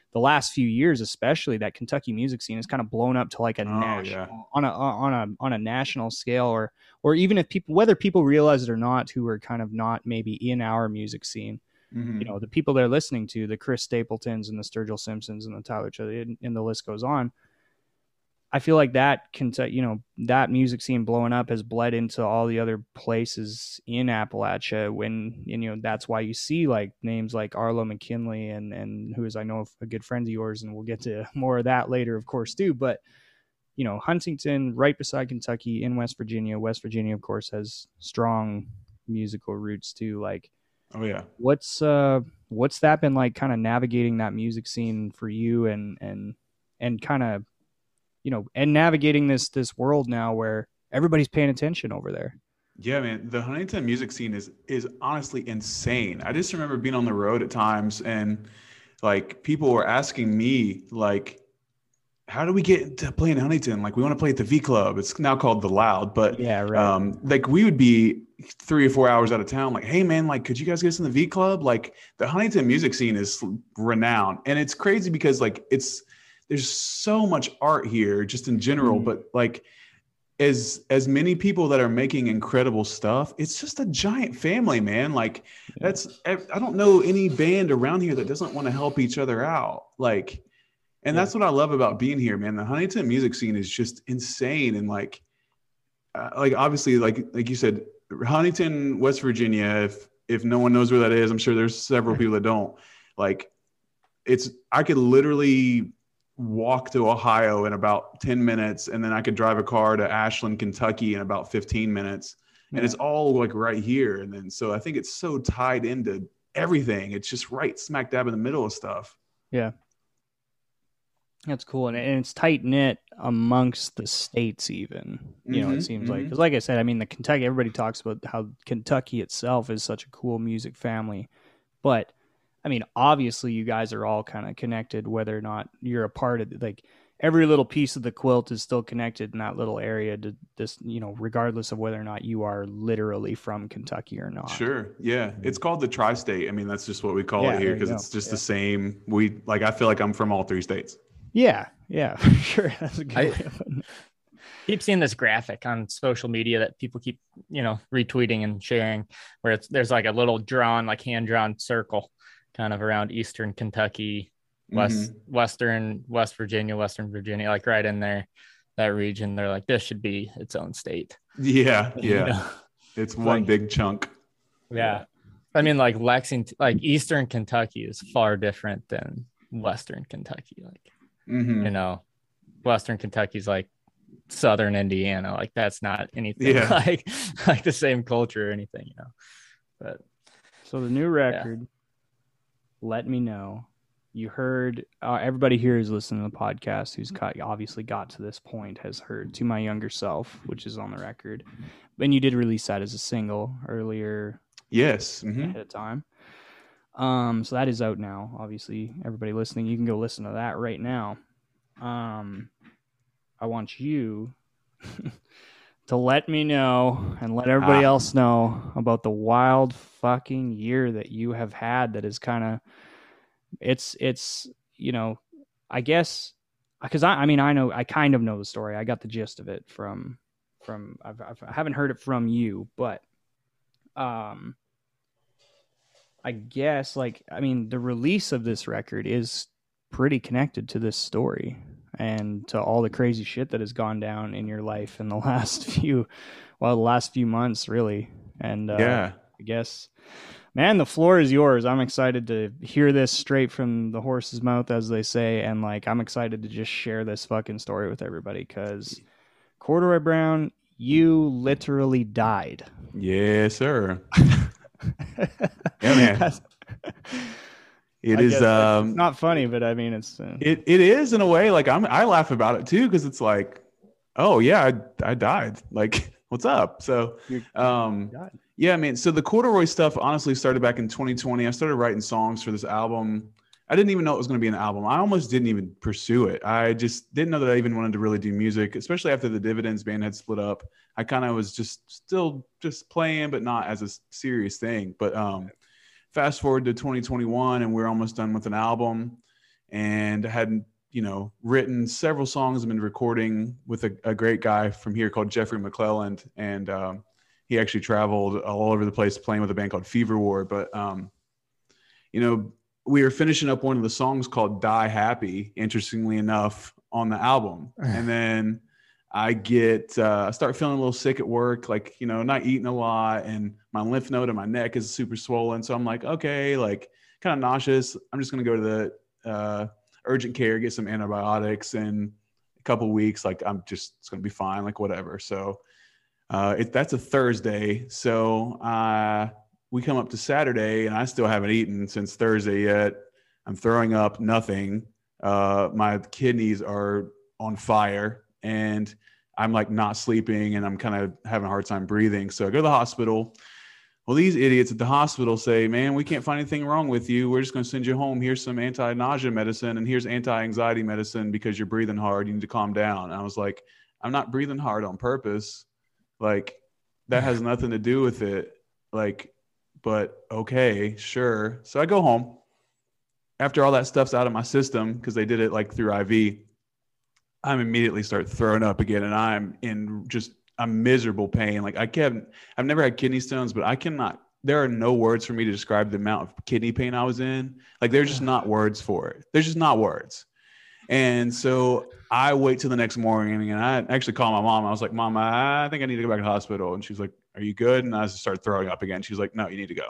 [SPEAKER 2] the last few years, especially, that Kentucky music scene has kind of blown up to like a
[SPEAKER 4] Oh,
[SPEAKER 2] national
[SPEAKER 4] yeah.
[SPEAKER 2] on a on a on a national scale, or or even if people, whether people realize it or not, who are kind of not maybe in our music scene.
[SPEAKER 4] Mhm.
[SPEAKER 2] You know, the people they're listening to, the Chris Stapletons and the Sturgill Simpsons and the Tyler Childers, and, and the list goes on. I feel like that can, you know, that music scene blowing up has bled into all the other places in Appalachia. When, and, you know, that's why you see like names like Arlo McKinley and and who is, I know, a good friend of yours, and we'll get to more of that later, of course, too. But you know, Huntington, right beside Kentucky, in West Virginia. West Virginia, of course, has strong musical roots too. Like,
[SPEAKER 4] Oh yeah.
[SPEAKER 2] what's uh what's that been like, kind of navigating that music scene for you, and and and kind of, you know, and navigating this this world now where everybody's paying attention over there.
[SPEAKER 4] Yeah, man, the Huntington music scene is is honestly insane. I just remember being on the road at times, and like people were asking me like, how do we get to play in Huntington? Like, we want to play at the V Club. It's now called the Loud, but
[SPEAKER 2] Yeah, right.
[SPEAKER 4] um, like we would be three or four hours out of town. Like, hey man, like, could you guys get us in the V Club? Like, the Huntington music scene is renowned, and it's crazy because like it's there's so much art here just in general,
[SPEAKER 2] Mhm.
[SPEAKER 4] but like as as many people that are making incredible stuff, it's just a giant family, man. Like that's I don't know any band around here that doesn't want to help each other out. Like, and
[SPEAKER 2] Yeah.
[SPEAKER 4] that's what I love about being here, man. The Huntington music scene is just insane, and like uh, like obviously like like you said, Huntington, West Virginia. If if no one knows where that is, I'm sure there's several people that don't. Like, it's I could literally walk to Ohio in about ten minutes, and then I could drive a car to Ashland, Kentucky in about fifteen minutes. And
[SPEAKER 2] Yeah.
[SPEAKER 4] it's all like right here. And then, so I think it's so tied into everything. It's just right smack dab in the middle of stuff.
[SPEAKER 2] Yeah. That's cool. And, and it's tight knit amongst the states, even, you know, it
[SPEAKER 4] Mhm,
[SPEAKER 2] seems like,
[SPEAKER 4] mhm.
[SPEAKER 2] because like I said, I mean, the Kentucky, everybody talks about how Kentucky itself is such a cool music family, but I mean, obviously you guys are all kind of connected, whether or not you're a part of it. Like, every little piece of the quilt is still connected in that little area to this, you know, regardless of whether or not you are literally from Kentucky or not.
[SPEAKER 4] Sure. Yeah. It's called the tri-state. I mean, that's just what we call
[SPEAKER 2] Yeah,
[SPEAKER 4] it here,
[SPEAKER 2] there you
[SPEAKER 4] because
[SPEAKER 2] go.
[SPEAKER 4] it's just
[SPEAKER 2] Yeah.
[SPEAKER 4] the same. We like, I feel like I'm from all three states.
[SPEAKER 2] Yeah. Yeah, for sure. That's a good
[SPEAKER 3] I-
[SPEAKER 2] way of putting it.
[SPEAKER 3] Keep seeing this graphic on social media that people keep, you know, retweeting and sharing, where it's there's like a little drawn, like hand drawn circle kind of around Eastern Kentucky, West,
[SPEAKER 4] Mhm.
[SPEAKER 3] Western, West Virginia, Western Virginia, like right in there, that region. They're like, this should be its own state.
[SPEAKER 4] Yeah.
[SPEAKER 3] You
[SPEAKER 4] Yeah.
[SPEAKER 3] know?
[SPEAKER 4] It's one
[SPEAKER 3] Like-
[SPEAKER 4] big chunk.
[SPEAKER 3] Yeah. I mean, like Lexington, like Eastern Kentucky is far different than Western Kentucky. Like,
[SPEAKER 4] Mhm.
[SPEAKER 3] you know, Western Kentucky's like Southern Indiana. Like, that's not anything
[SPEAKER 4] Yeah.
[SPEAKER 3] like like the same culture or anything, you know. But
[SPEAKER 2] So the new record, Let Me Know. You heard, uh, everybody here who's listening to the podcast, who's got, obviously got to this point, has heard To My Younger Self, which is on the record. And you did release that as a single earlier
[SPEAKER 4] Yes. Mhm.
[SPEAKER 2] ahead of time. Um, so that is out now. Obviously, everybody listening, you can go listen to that right now. Um, I want you to let me know and let everybody
[SPEAKER 4] Ah.
[SPEAKER 2] else know about the wild fucking year that you have had. That is kind of, it's it's you know, I guess, because I, I mean I know I kind of know the story. I got the gist of it from from I've, I've I haven't heard it from you, but um. I guess, like, I mean, the release of this record is pretty connected to this story and to all the crazy shit that has gone down in your life in the last few, well, the last few months, really. And uh,
[SPEAKER 4] Yeah.
[SPEAKER 2] I guess, man, the floor is yours. I'm excited to hear this straight from the horse's mouth, as they say. And, like, I'm excited to just share this fucking story with everybody, because Corduroy Brown, you literally died.
[SPEAKER 4] Yes, sir. Yeah, man.
[SPEAKER 2] That's-
[SPEAKER 4] It
[SPEAKER 2] I
[SPEAKER 4] is.
[SPEAKER 2] guess that's-
[SPEAKER 4] Um,
[SPEAKER 2] it's not funny, but I mean, it's uh,
[SPEAKER 4] It it is in a way. Like I'm. I laugh about it too, because it's like, oh yeah, I I died. Like, what's up? So,
[SPEAKER 2] You're-
[SPEAKER 4] um,
[SPEAKER 2] God.
[SPEAKER 4] yeah, I mean, so the corduroy stuff honestly started back in twenty twenty. I started writing songs for this album. I didn't even know it was going to be an album. I almost didn't even pursue it. I just didn't know that I even wanted to really do music, especially after the Dividends band had split up. I kind of was just still just playing, but not as a serious thing. But um, fast forward to twenty twenty-one, and we're almost done with an album. and had, you know, written several songs. I've been recording with a, a great guy from here called Jeffrey McClelland. And um, he actually traveled all over the place playing with a band called Fever War. But, um, you know, we were finishing up one of the songs called Die Happy, interestingly enough, on the album. And then I get, uh, I start feeling a little sick at work, like, you know, not eating a lot, and my lymph node in my neck is super swollen. So I'm like, okay, like kind of nauseous. I'm just going to go to the uh, urgent care, get some antibiotics, and a couple weeks, like I'm just, it's going to be fine, like whatever. So uh, it, that's a Thursday. So uh, we come up to Saturday and I still haven't eaten since Thursday yet. I'm throwing up nothing. Uh, my kidneys are on fire. And I'm like not sleeping, and I'm kind of having a hard time breathing. So I go to the hospital. Well, these idiots at the hospital say, man, we can't find anything wrong with you. We're just going to send you home. Here's some anti-nausea medicine, and here's anti-anxiety medicine because you're breathing hard. You need to calm down. And I was like, I'm not breathing hard on purpose. Like, that has nothing to do with it. Like, but okay, sure. So I go home. After all that stuff's out of my system, because they did it like through I V, I'm immediately start throwing up again, and I'm in just a miserable pain. Like I can't, I've never had kidney stones, but I cannot, there are no words for me to describe the amount of kidney pain I was in. Like there's just not words for it. There's just not words. And so I wait till the next morning, and I actually call my mom. I was like, Mom, I think I need to go back to the hospital. And she's like, are you good? And I just started throwing up again. She's like, no, you need to go.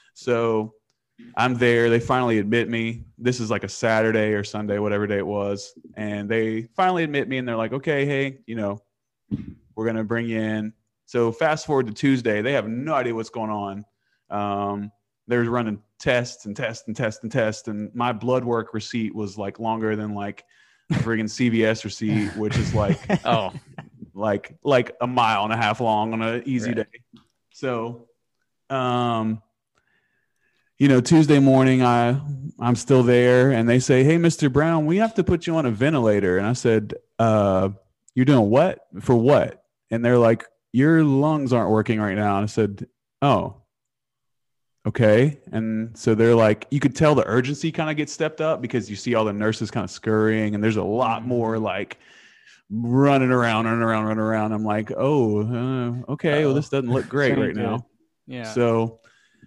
[SPEAKER 4] So I'm there. They finally admit me. This is like a Saturday or Sunday, whatever day it was. And they finally admit me, and they're like, okay, hey, you know, we're going to bring you in. So fast forward to Tuesday. They have no idea what's going on. Um, they're running tests and tests and tests and tests. And my blood work receipt was like longer than like a friggin' C V S receipt, which is like, oh, like, like a mile and a half long on an easy right. day. So, um, you know, Tuesday morning, I, I'm still there, and they say, hey, Mister Brown, we have to put you on a ventilator. And I said, uh, you're doing what? For what? And they're like, your lungs aren't working right now. And I said, oh, okay. And so they're like, you could tell the urgency kind of gets stepped up because you see all the nurses kind of scurrying, and there's a lot more like running around, running around, running around. I'm like, oh, uh, okay. Uh-oh. Well, this doesn't look great right now.
[SPEAKER 2] Yeah.
[SPEAKER 4] So,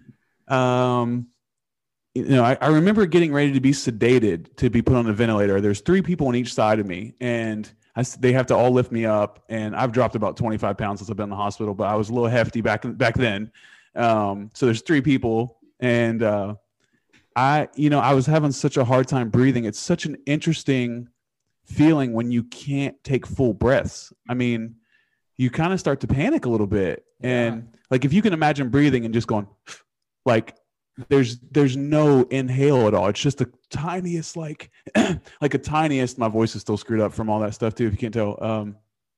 [SPEAKER 4] Um, you know, I, I remember getting ready to be sedated to be put on a ventilator. There's three people on each side of me, and I, they have to all lift me up. And I've dropped about twenty-five pounds since I've been in the hospital, but I was a little hefty back back then. Um, so there's three people, and uh, I, you know, I was having such a hard time breathing. It's such an interesting feeling when you can't take full breaths. I mean, you kind of start to panic a little bit, and yeah. like if you can imagine breathing and just going. Like there's there's no inhale at all. It's just the tiniest, like like a tiniest. My voice is still screwed up from all that stuff too, if you can't tell. Um,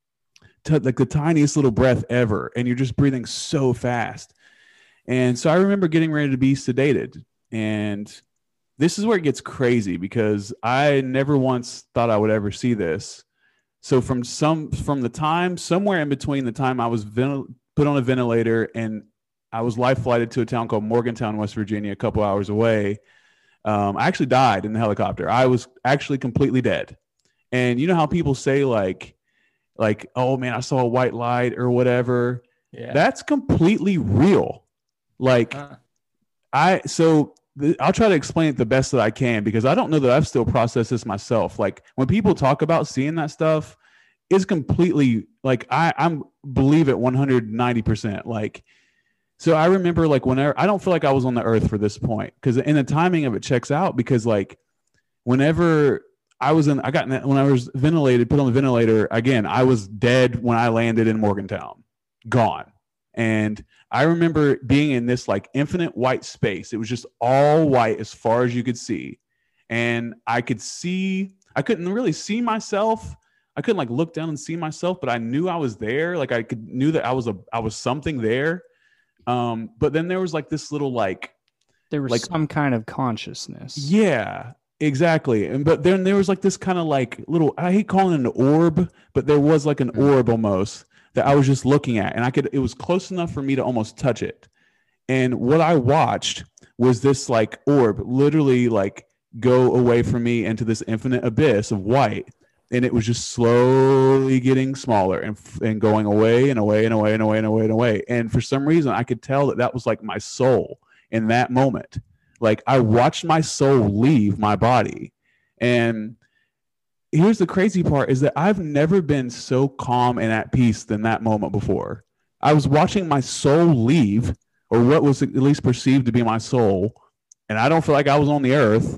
[SPEAKER 4] t- like the tiniest little breath ever, and you're just breathing so fast. And so I remember getting ready to be sedated, and this is where it gets crazy because I never once thought I would ever see this. So from some from the time somewhere in between the time I was ven- put on a ventilator and I was life flighted to a town called Morgantown, West Virginia, a couple hours away. Um, I actually died in the helicopter. I was actually completely dead. And you know how people say like, like, oh man, I saw a white light or whatever. Yeah. That's completely real. Like huh. I, so th- I'll try to explain it the best that I can because I don't know that I've still processed this myself. Like when people talk about seeing that stuff, it's completely like, I I'm believe it one hundred ninety percent. Like, so I remember like whenever I don't feel like I was on the earth for this point because in the timing of it checks out because like whenever I was in, I got in, when I was ventilated, put on the ventilator again, I was dead when I landed in Morgantown, gone. And I remember being in this like infinite white space. It was just all white as far as you could see. And I could see, I couldn't really see myself. I couldn't like look down and see myself, but I knew I was there. Like I could knew that I was a, I was something there. Um, but then there was like this little like
[SPEAKER 2] there was
[SPEAKER 4] like,
[SPEAKER 2] some kind of consciousness.
[SPEAKER 4] Yeah, exactly. And but then there was like this kind of like little I hate calling it an orb, but there was like an orb almost that I was just looking at, and I could it was close enough for me to almost touch it. And what I watched was this like orb literally like go away from me into this infinite abyss of white. And it was just slowly getting smaller and, and going away and away and away and away and away and away. And for some reason, I could tell that that was like my soul in that moment. Like I watched my soul leave my body. And here's the crazy part is that I've never been so calm and at peace than that moment before. I was watching my soul leave, or what was at least perceived to be my soul. And I don't feel like I was on the earth.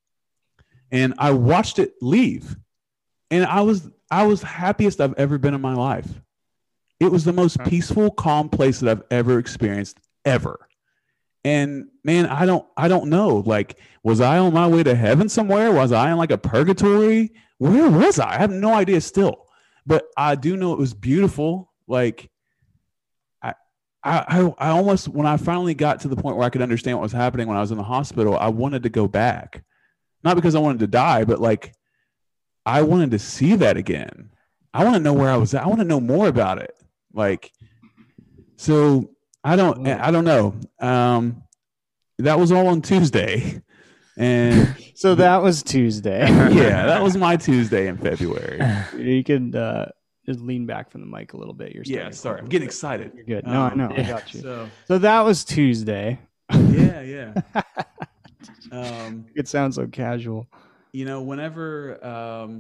[SPEAKER 4] And I watched it leave. And I was I was happiest I've ever been in my life. It was the most peaceful, calm place that I've ever experienced, ever. And man, I don't I don't know. Like, was I on my way to heaven somewhere? Was I in like a purgatory? Where was I? I have no idea still. But I do know it was beautiful. Like, I I I almost, when I finally got to the point where I could understand what was happening when I was in the hospital, I wanted to go back. Not because I wanted to die, but like, I wanted to see that again. I want to know where I was at. I want to know more about it. Like, so I don't, I don't know. Um, that was all on Tuesday. And
[SPEAKER 2] so that was Tuesday.
[SPEAKER 4] Yeah, that was my Tuesday in February.
[SPEAKER 2] You could uh, just lean back from the mic a little bit. You're
[SPEAKER 4] yeah, sorry. I'm getting excited.
[SPEAKER 2] You're good. No, um, I know.
[SPEAKER 4] Yeah,
[SPEAKER 2] I got you.
[SPEAKER 4] So,
[SPEAKER 2] so that was Tuesday.
[SPEAKER 4] Yeah, yeah. um,
[SPEAKER 2] it sounds so casual.
[SPEAKER 4] You know, whenever um,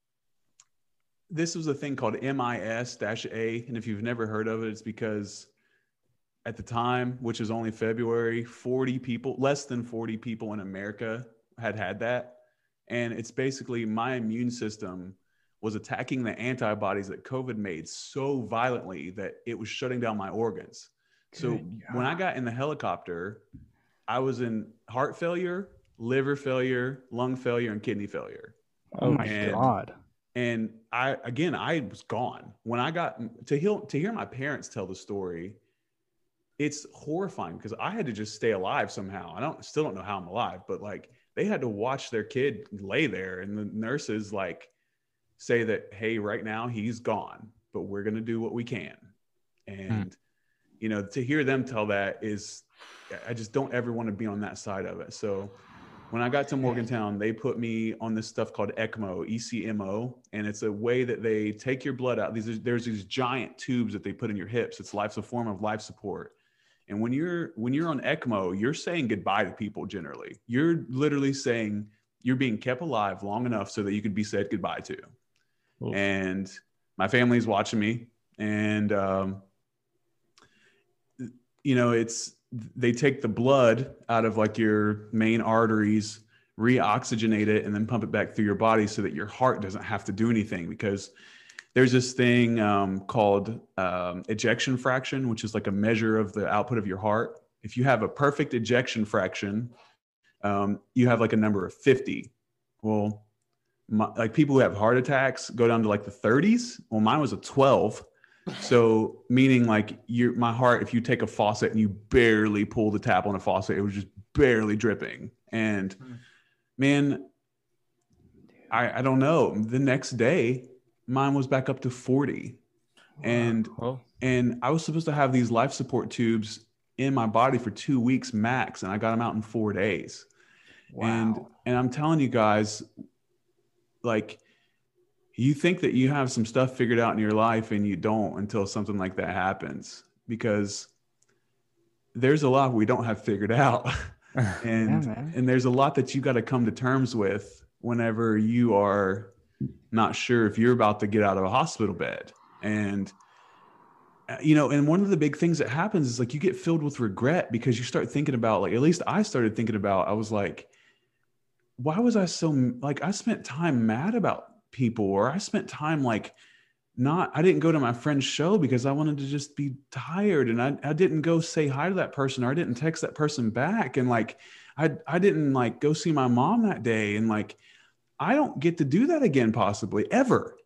[SPEAKER 4] this was a thing called M I S A, and if you've never heard of it, it's because at the time, which is only February, forty people, less than forty people in America had had that. And it's basically my immune system was attacking the antibodies that COVID made so violently that it was shutting down my organs. Good so God. When I got in the helicopter, I was in heart failure, liver failure, lung failure, and kidney failure.
[SPEAKER 2] Oh my
[SPEAKER 4] and,
[SPEAKER 2] God.
[SPEAKER 4] And I, again, I was gone. When I got to hear, to hear my parents tell the story, it's horrifying because I had to just stay alive somehow. I don't, still don't know how I'm alive, but like they had to watch their kid lay there and the nurses like say that, hey, right now he's gone, but we're going to do what we can. And, hmm. you know, to hear them tell that is, I just don't ever want to be on that side of it. So when I got to Morgantown, they put me on this stuff called ECMO, E C M O, and it's a way that they take your blood out. These, there's these giant tubes that they put in your hips. It's life's a form of life support. And when you're when you're on ECMO, you're saying goodbye to people generally. You're literally saying you're being kept alive long enough so that you could be said goodbye to. Ooh. And my family's watching me, and um, you know, it's they take the blood out of like your main arteries, reoxygenate it, and then pump it back through your body so that your heart doesn't have to do anything, because there's this thing um, called um, ejection fraction, which is like a measure of the output of your heart. If you have a perfect ejection fraction, um, you have like a number of fifty. Well, my, like people who have heart attacks go down to like the thirties. Well, mine was a twelve. So meaning like your my heart, if you take a faucet and you barely pull the tap on a faucet, it was just barely dripping. And man, I, I don't know. The next day, mine was back up to forty. And wow. and I was supposed to have these life support tubes in my body for two weeks max, and I got them out in four days. Wow. And and I'm telling you guys, like, you think that you have some stuff figured out in your life and you don't until something like that happens, because there's a lot we don't have figured out. and yeah, and there's a lot that you got to come to terms with whenever you are not sure if you're about to get out of a hospital bed. And, you know, and one of the big things that happens is like you get filled with regret because you start thinking about, like, at least I started thinking about, I was like, why was I so, like, I spent time mad about people, or I spent time like not, I didn't go to my friend's show because I wanted to just be tired, and I, I didn't go say hi to that person, or I didn't text that person back. And like, I, I didn't like go see my mom that day. And like, I don't get to do that again, possibly ever.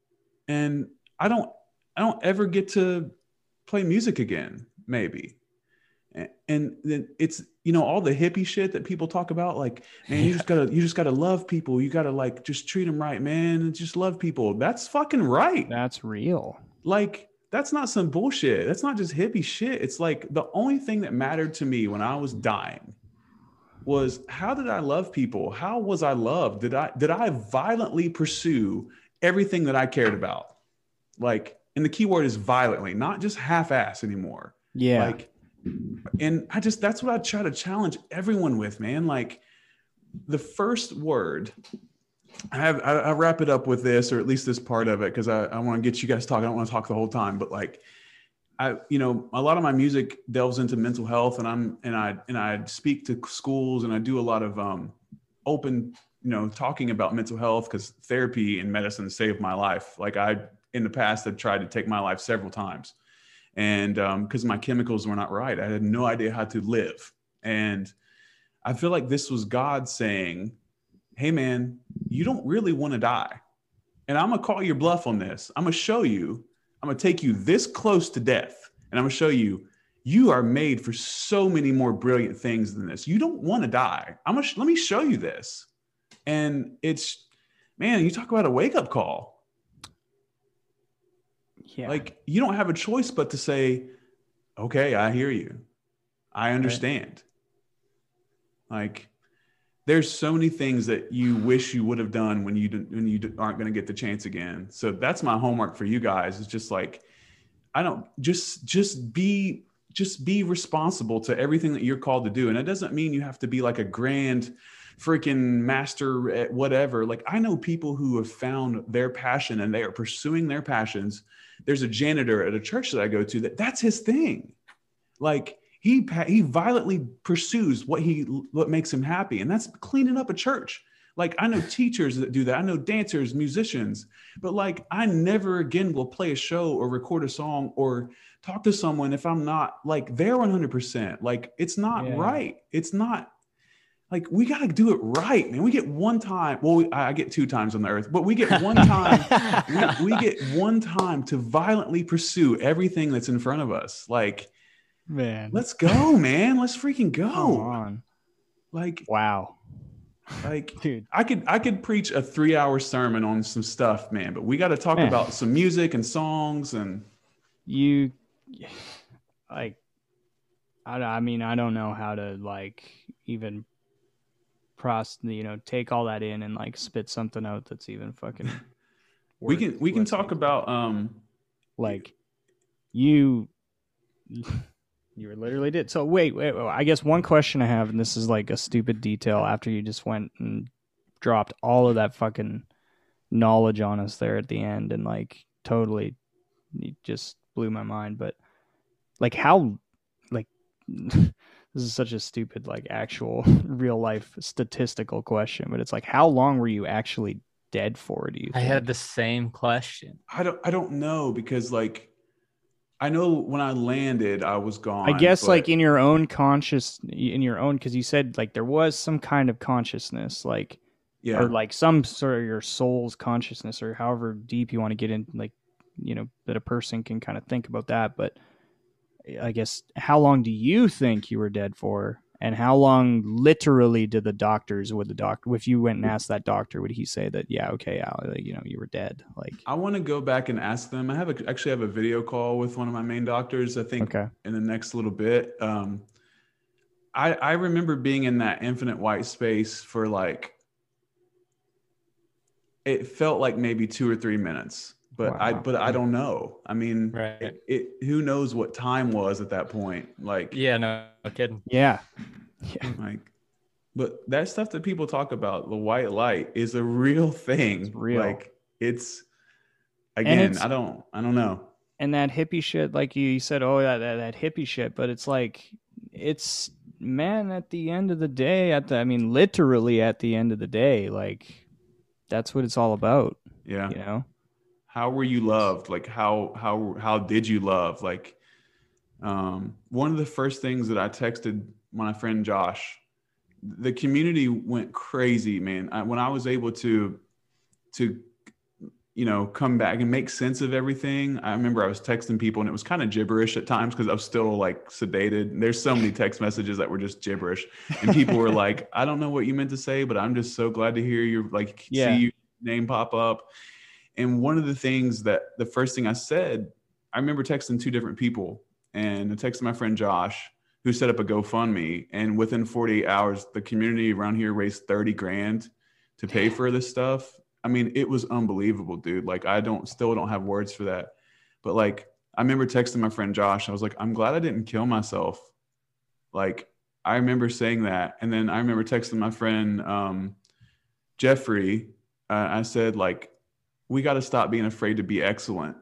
[SPEAKER 4] And I don't, I don't ever get to play music again, maybe. And, and then it's, you know, all the hippie shit that people talk about, like, man, you just gotta, you just gotta love people. You gotta like, just treat them right, man. And just love people. That's fucking right.
[SPEAKER 2] That's real.
[SPEAKER 4] Like, that's not some bullshit. That's not just hippie shit. It's like the only thing that mattered to me when I was dying was, how did I love people? How was I loved? Did I did I violently pursue everything that I cared about? Like, and the key word is violently, not just half-ass anymore.
[SPEAKER 2] Yeah.
[SPEAKER 4] Like, and I just, that's what I try to challenge everyone with, man. Like, the first word, I have, I, I wrap it up with this, or at least this part of it, because I, I want to get you guys talking. I don't want to talk the whole time, but like, I, you know, a lot of my music delves into mental health, and I'm, and I, and I speak to schools, and I do a lot of um, open, you know, talking about mental health, because therapy and medicine saved my life. Like, I, in the past, have tried to take my life several times, and um, because my chemicals were not right, I had no idea how to live. And I feel like this was God saying, hey man, you don't really want to die. And I'm going to call your bluff on this. I'm going to show you, I'm going to take you this close to death. And I'm going to show you, you are made for so many more brilliant things than this. You don't want to die. I'm going to, let me show you this. And it's, man, you talk about a wake up call.
[SPEAKER 2] Yeah.
[SPEAKER 4] Like, you don't have a choice but to say, okay, I hear you. I understand. Right. Like, there's so many things that you wish you would have done when you when you aren't going to get the chance again. So that's my homework for you guys. It's just like, I don't just just be just be responsible to everything that you're called to do. And it doesn't mean you have to be like a grand freaking master at whatever. Like, I know people who have found their passion and they are pursuing their passions. There's a janitor at a church that I go to that that's his thing. Like, He he violently pursues what he what makes him happy, and that's cleaning up a church. Like, I know teachers that do that. I know dancers, musicians, but like, I never again will play a show or record a song or talk to someone if I'm not like there one hundred percent. Like, it's not
[SPEAKER 2] Yeah.
[SPEAKER 4] right. It's not like, we got to do it right, man. We get one time. Well, we, I get two times on the earth, but we get one time. we, we get one time to violently pursue everything that's in front of us. Like,
[SPEAKER 2] Man.
[SPEAKER 4] let's go, man. Let's freaking go.
[SPEAKER 2] Come on.
[SPEAKER 4] Like,
[SPEAKER 2] Wow.
[SPEAKER 4] like,
[SPEAKER 2] Dude.
[SPEAKER 4] I could, I could preach a three hour sermon on some stuff, man, but we got to talk
[SPEAKER 2] Man.
[SPEAKER 4] about some music and songs and
[SPEAKER 2] You, like, I, I mean, I don't know how to, like, even process, you know, take all that in and, like, spit something out that's even fucking.
[SPEAKER 4] we
[SPEAKER 2] worth
[SPEAKER 4] can, we can
[SPEAKER 2] listening
[SPEAKER 4] talk
[SPEAKER 2] to.
[SPEAKER 4] about, um,
[SPEAKER 2] Like, you. You were literally did. So wait, wait, wait, I guess one question I have, and this is like a stupid detail after you just went and dropped all of that fucking knowledge on us there at the end, and like totally you just blew my mind. But like, how, like, this is such a stupid, like, actual real life statistical question, but it's like, how long were you actually dead for? Do you
[SPEAKER 3] I
[SPEAKER 2] think?
[SPEAKER 3] had the same question.
[SPEAKER 4] I don't, I don't know, because like, I know when I landed, I was gone.
[SPEAKER 2] I guess
[SPEAKER 4] but-
[SPEAKER 2] like in your own conscious, in your own, because you said like there was some kind of consciousness, like,
[SPEAKER 4] yeah,
[SPEAKER 2] or like some sort of your soul's consciousness, or however deep you want to get in, like, you know, that a person can kind of think about that. But I guess, how long do you think you were dead for? And how long literally did the doctors, would the doctor, if you went and asked that doctor, would he say that, yeah, okay, Al, you know, you were dead? Like,
[SPEAKER 4] I want to go back and ask them. I have a, actually have a video call with one of my main doctors, I think,
[SPEAKER 2] okay.
[SPEAKER 4] in the next little bit. Um, I, I remember being in that infinite white space for like, it felt like maybe two or three minutes, but I,
[SPEAKER 2] Wow.
[SPEAKER 4] but I don't know. I mean,
[SPEAKER 3] Right.
[SPEAKER 4] it, it, who knows what time was at that point? Like,
[SPEAKER 3] Yeah, no, no kidding.
[SPEAKER 2] Yeah.
[SPEAKER 4] like, but that stuff that people talk about, the white light, is a real thing.
[SPEAKER 2] It's real.
[SPEAKER 4] Like, it's, again,
[SPEAKER 2] it's-
[SPEAKER 4] I don't, I don't know.
[SPEAKER 2] And that hippie shit, like you said, oh, that, that that hippie shit, but it's like, it's, man, at the end of the day, at the, I mean, literally at the end of the day, like, that's what it's all about,
[SPEAKER 4] Yeah.
[SPEAKER 2] you know?
[SPEAKER 4] How were you loved? Like, how, how, how did you love? Like, um, one of the first things that I texted my friend Josh, the community went crazy, man. I, when I was able to, to, you know, come back and make sense of everything. I remember I was texting people and it was kind of gibberish at times because I was still like sedated. There's so many text messages that were just gibberish, and people were like, I don't know what you meant to say, but I'm just so glad to hear your, like,
[SPEAKER 2] Yeah.
[SPEAKER 4] see your name pop up. And one of the things that the first thing I said, I remember texting two different people, and I texted my friend Josh. who set up a GoFundMe, and within forty-eight hours, the community around here raised thirty grand to pay for this stuff. I mean, it was unbelievable, dude. Like, I don't still don't have words for that. But like, I remember texting my friend Josh. I was like, I'm glad I didn't kill myself. Like, I remember saying that. And then I remember texting my friend um, Jeffrey. Uh, I said, like, we got to stop being afraid to be excellent.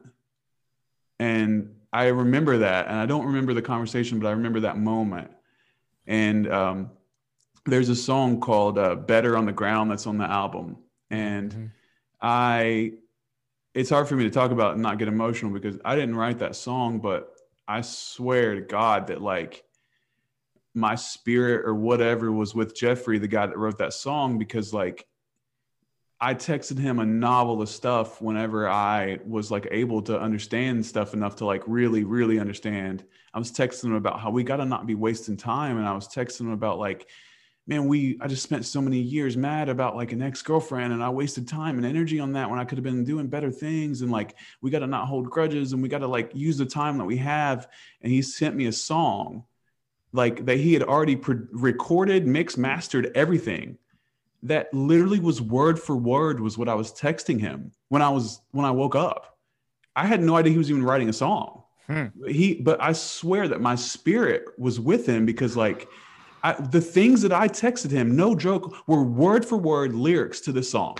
[SPEAKER 4] And I remember that. And I don't remember the conversation, but I remember that moment. And um, there's a song called uh, Better on the Ground that's on the album. And mm-hmm. I, it's hard for me to talk about and not get emotional because I didn't write that song, but I swear to God that like my spirit or whatever was with Jeffrey, the guy that wrote that song, because like I texted him a novel of stuff whenever I was like able to understand stuff enough to like really, really understand. I was texting him about how we got to not be wasting time. And I was texting him about like, man, we, I just spent so many years mad about like an ex-girlfriend and I wasted time and energy on that when I could have been doing better things. And like, we got to not hold grudges and we got to like use the time that we have. And he sent me a song like that he had already pre- recorded, mixed, mastered everything. That literally was word for word was what I was texting him when I was, when I woke up. I had no idea he was even writing a song. Hmm. He, but I swear that my spirit was with him because like, I, the things that I texted him, no joke, were word for word lyrics to the song.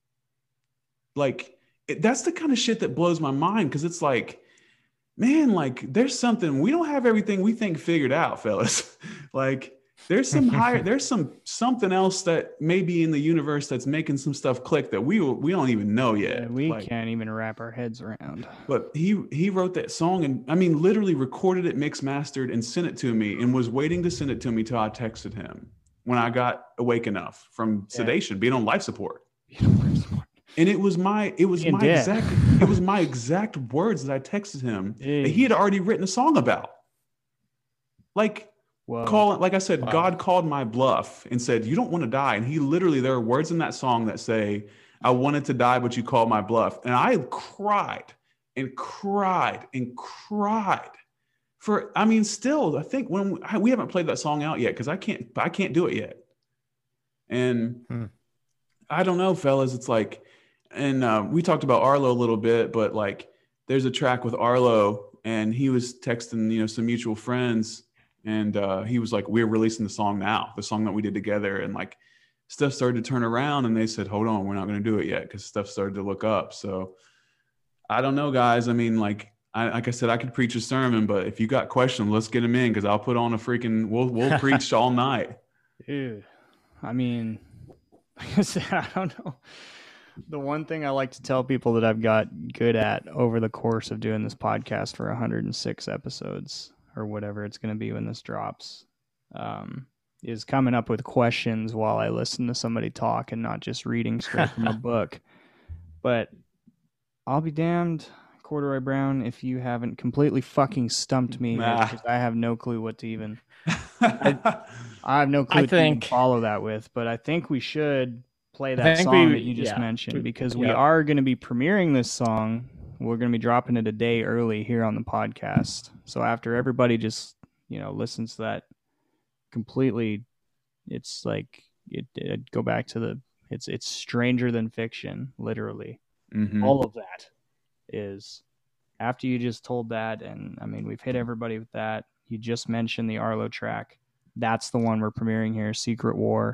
[SPEAKER 4] Like, it, that's the kind of shit that blows my mind because it's like, man, like, there's something, we don't have everything we think figured out, fellas. Like, there's some higher, there's some something else that may be in the universe that's making some stuff click that we we don't even know yet.
[SPEAKER 2] Yeah, we
[SPEAKER 4] like,
[SPEAKER 2] can't even wrap our heads around.
[SPEAKER 4] But he he wrote that song and I mean literally recorded it, mixed, mastered, and sent it to me and was waiting to send it to me till I texted him when I got awake enough from yeah. sedation, being on life support. And it was my it was being my dead. exact it was my exact words that I texted him hey. that he had already written a song about. Like Whoa. Call like I said, wow. God called my bluff and said, you don't want to die. And he literally, there are words in that song that say, I wanted to die, but you called my bluff. And I cried and cried and cried for, I mean, still, I think when we, we haven't played that song out yet, because I can't, I can't do it yet. And hmm. I don't know, fellas, it's like, and uh, we talked about Arlo a little bit, but like, there's a track with Arlo and he was texting, you know, some mutual friends. And uh, he was like, we're releasing the song now, the song that we did together. And like stuff started to turn around and they said, hold on, we're not going to do it yet because stuff started to look up. So I don't know, guys. I mean, like, I, like I said, I could preach a sermon, but if you got questions, let's get them in because I'll put on a freaking, we'll, we'll preach all night.
[SPEAKER 2] Dude, I mean, like I said, I don't know. The one thing I like to tell people that I've got good at over the course of doing this podcast for one hundred six episodes or whatever it's going to be when this drops, um, is coming up with questions while I listen to somebody talk and not just reading straight from a book. But I'll be damned, Corduroy Brown, if you haven't completely fucking stumped me, nah. because I have no clue what to even, I, I have no clue I what think, to even follow that with, but I think we should play that song we, that you just yeah. mentioned because we yeah. are going to be premiering this song. We're going to be dropping it a day early here on the podcast. So after everybody just, you know, listens to that completely, it's like, it, it go back to the, it's, it's stranger than fiction, literally. Mm-hmm. All of that is after you just told that. And I mean, we've hit everybody with that. You just mentioned the Arlo track. That's the one we're premiering here, Secret War.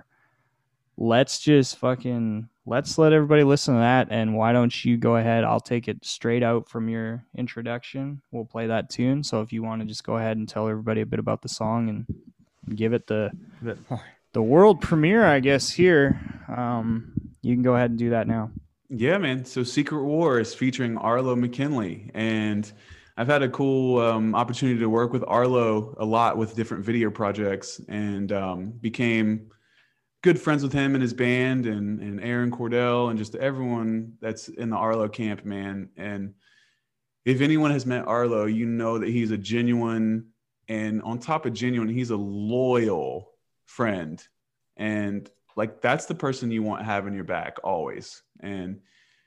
[SPEAKER 2] Let's just fucking, let's let everybody listen to that. And why don't you go ahead? I'll take it straight out from your introduction. We'll play that tune. So if you want to just go ahead and tell everybody a bit about the song and give it the the world premiere, I guess, here, um, you can go ahead and do that now.
[SPEAKER 4] Yeah, man. So Secret War is featuring Arlo McKinley. And I've had a cool um, opportunity to work with Arlo a lot with different video projects and um, became good friends with him and his band and, and Aaron Cordell and just everyone that's in the Arlo camp, man. And if anyone has met Arlo, you know that he's a genuine and on top of genuine, he's a loyal friend. And like, that's the person you want having your back always. And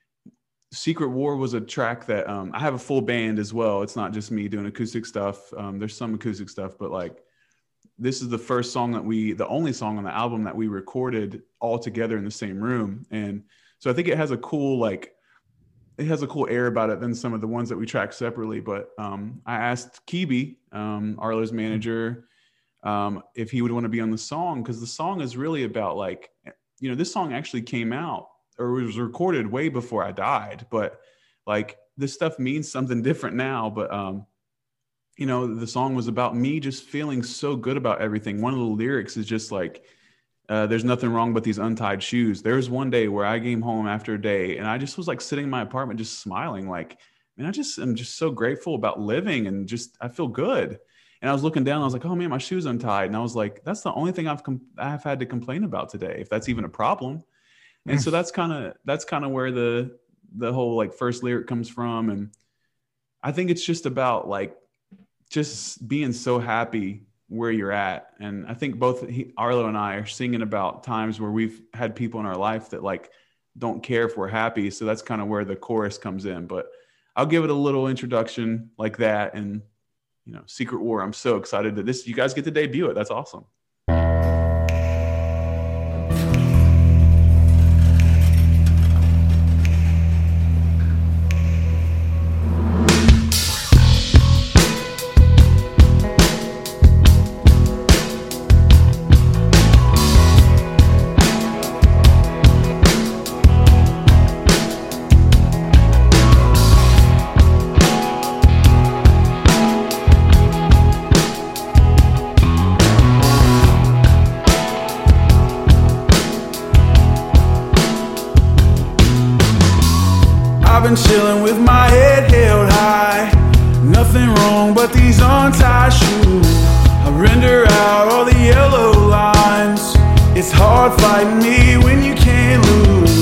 [SPEAKER 4] Secret War was a track that um, I have a full band as well. It's not just me doing acoustic stuff. Um, there's some acoustic stuff, but like this is the first song that we, the only song on the album that we recorded all together in the same room. And so I think it has a cool, like, it has a cool air about it than some of the ones that we track separately. But um, I asked Kibi, um, Arlo's manager, um, if he would want to be on the song, because the song is really about, like, you know, this song actually came out or was recorded way before I died, but like this stuff means something different now. But, um, you know, the song was about me just feeling so good about everything. One of the lyrics is just like, uh, there's nothing wrong but these untied shoes. There was one day where I came home after a day and I just was like sitting in my apartment, just smiling, like, man, I just am just so grateful about living and just, I feel good. And I was looking down, I was like, oh man, my shoe's untied. And I was like, that's the only thing I've, com- I've had to complain about today, if that's even a problem. And so that's kind of, that's kind of where the, the whole like first lyric comes from. And I think it's just about like, just being so happy where you're at. And I think both he, Arlo and I are singing about times where we've had people in our life that like don't care if we're happy. So that's kind of where the chorus comes in. But I'll give it a little introduction like that. And, you know, Secret War, I'm so excited that this, you guys get to debut it. That's awesome.
[SPEAKER 1] I've been chilling with my head held high. Nothing wrong but these untied shoes. I render out all the yellow lines. It's hard fighting me when you can't lose.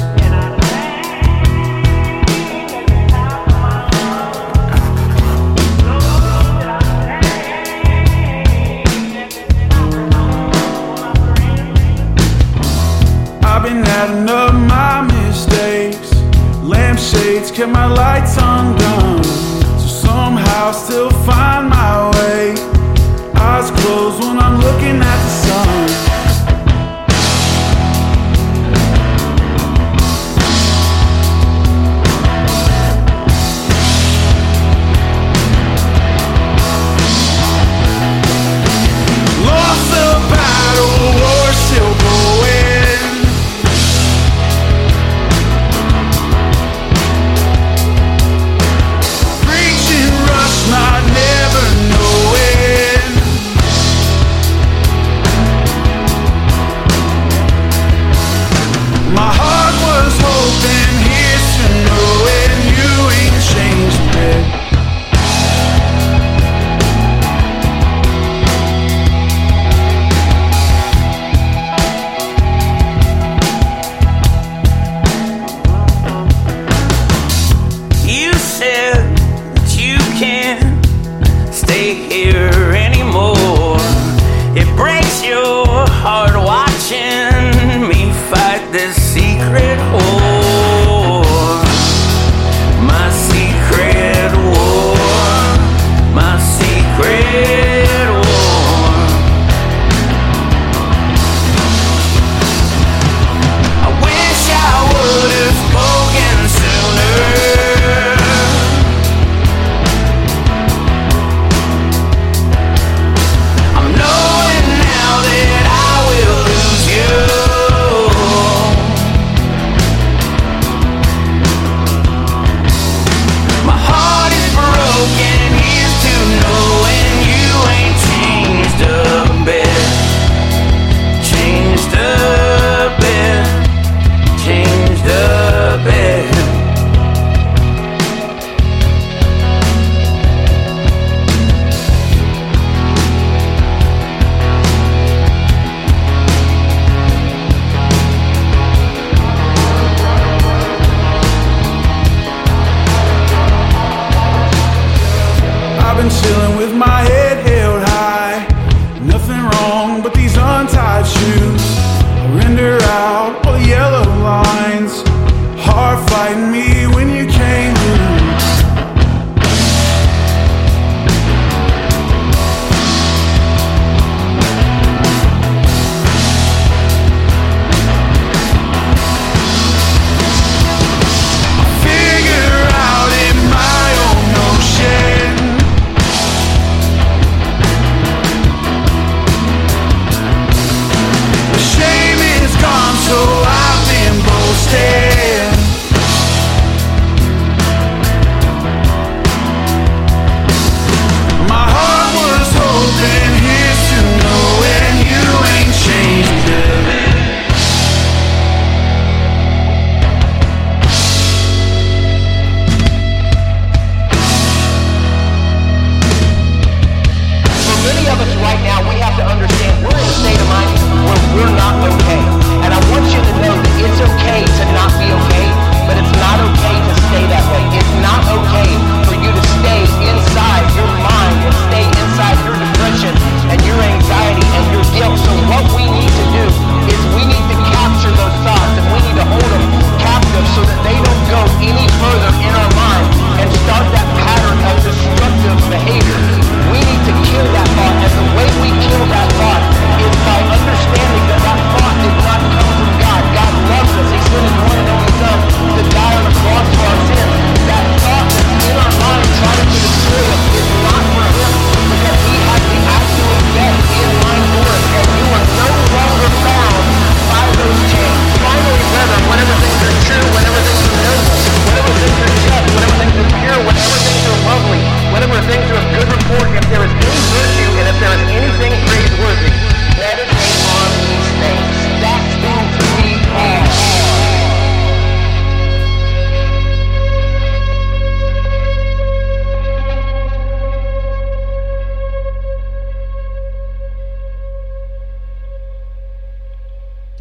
[SPEAKER 1] I've been adding up my mistakes. Lampshades kept my lights undone, so somehow still find my way. Eyes closed when I'm looking at the sun. Lost the battle, war still going. Not never knowing. My heart was hoping, here's to knowing you ain't changed a bit. You said that you can't stay here anymore. It breaks your heart watching me fight this secret war. My secret war. My secret war. I wish I would have spoken sooner. Chilling with my head held high. Nothing wrong but these untied shoes. I render out all the yellow lines. Hard fighting me when you can't lose.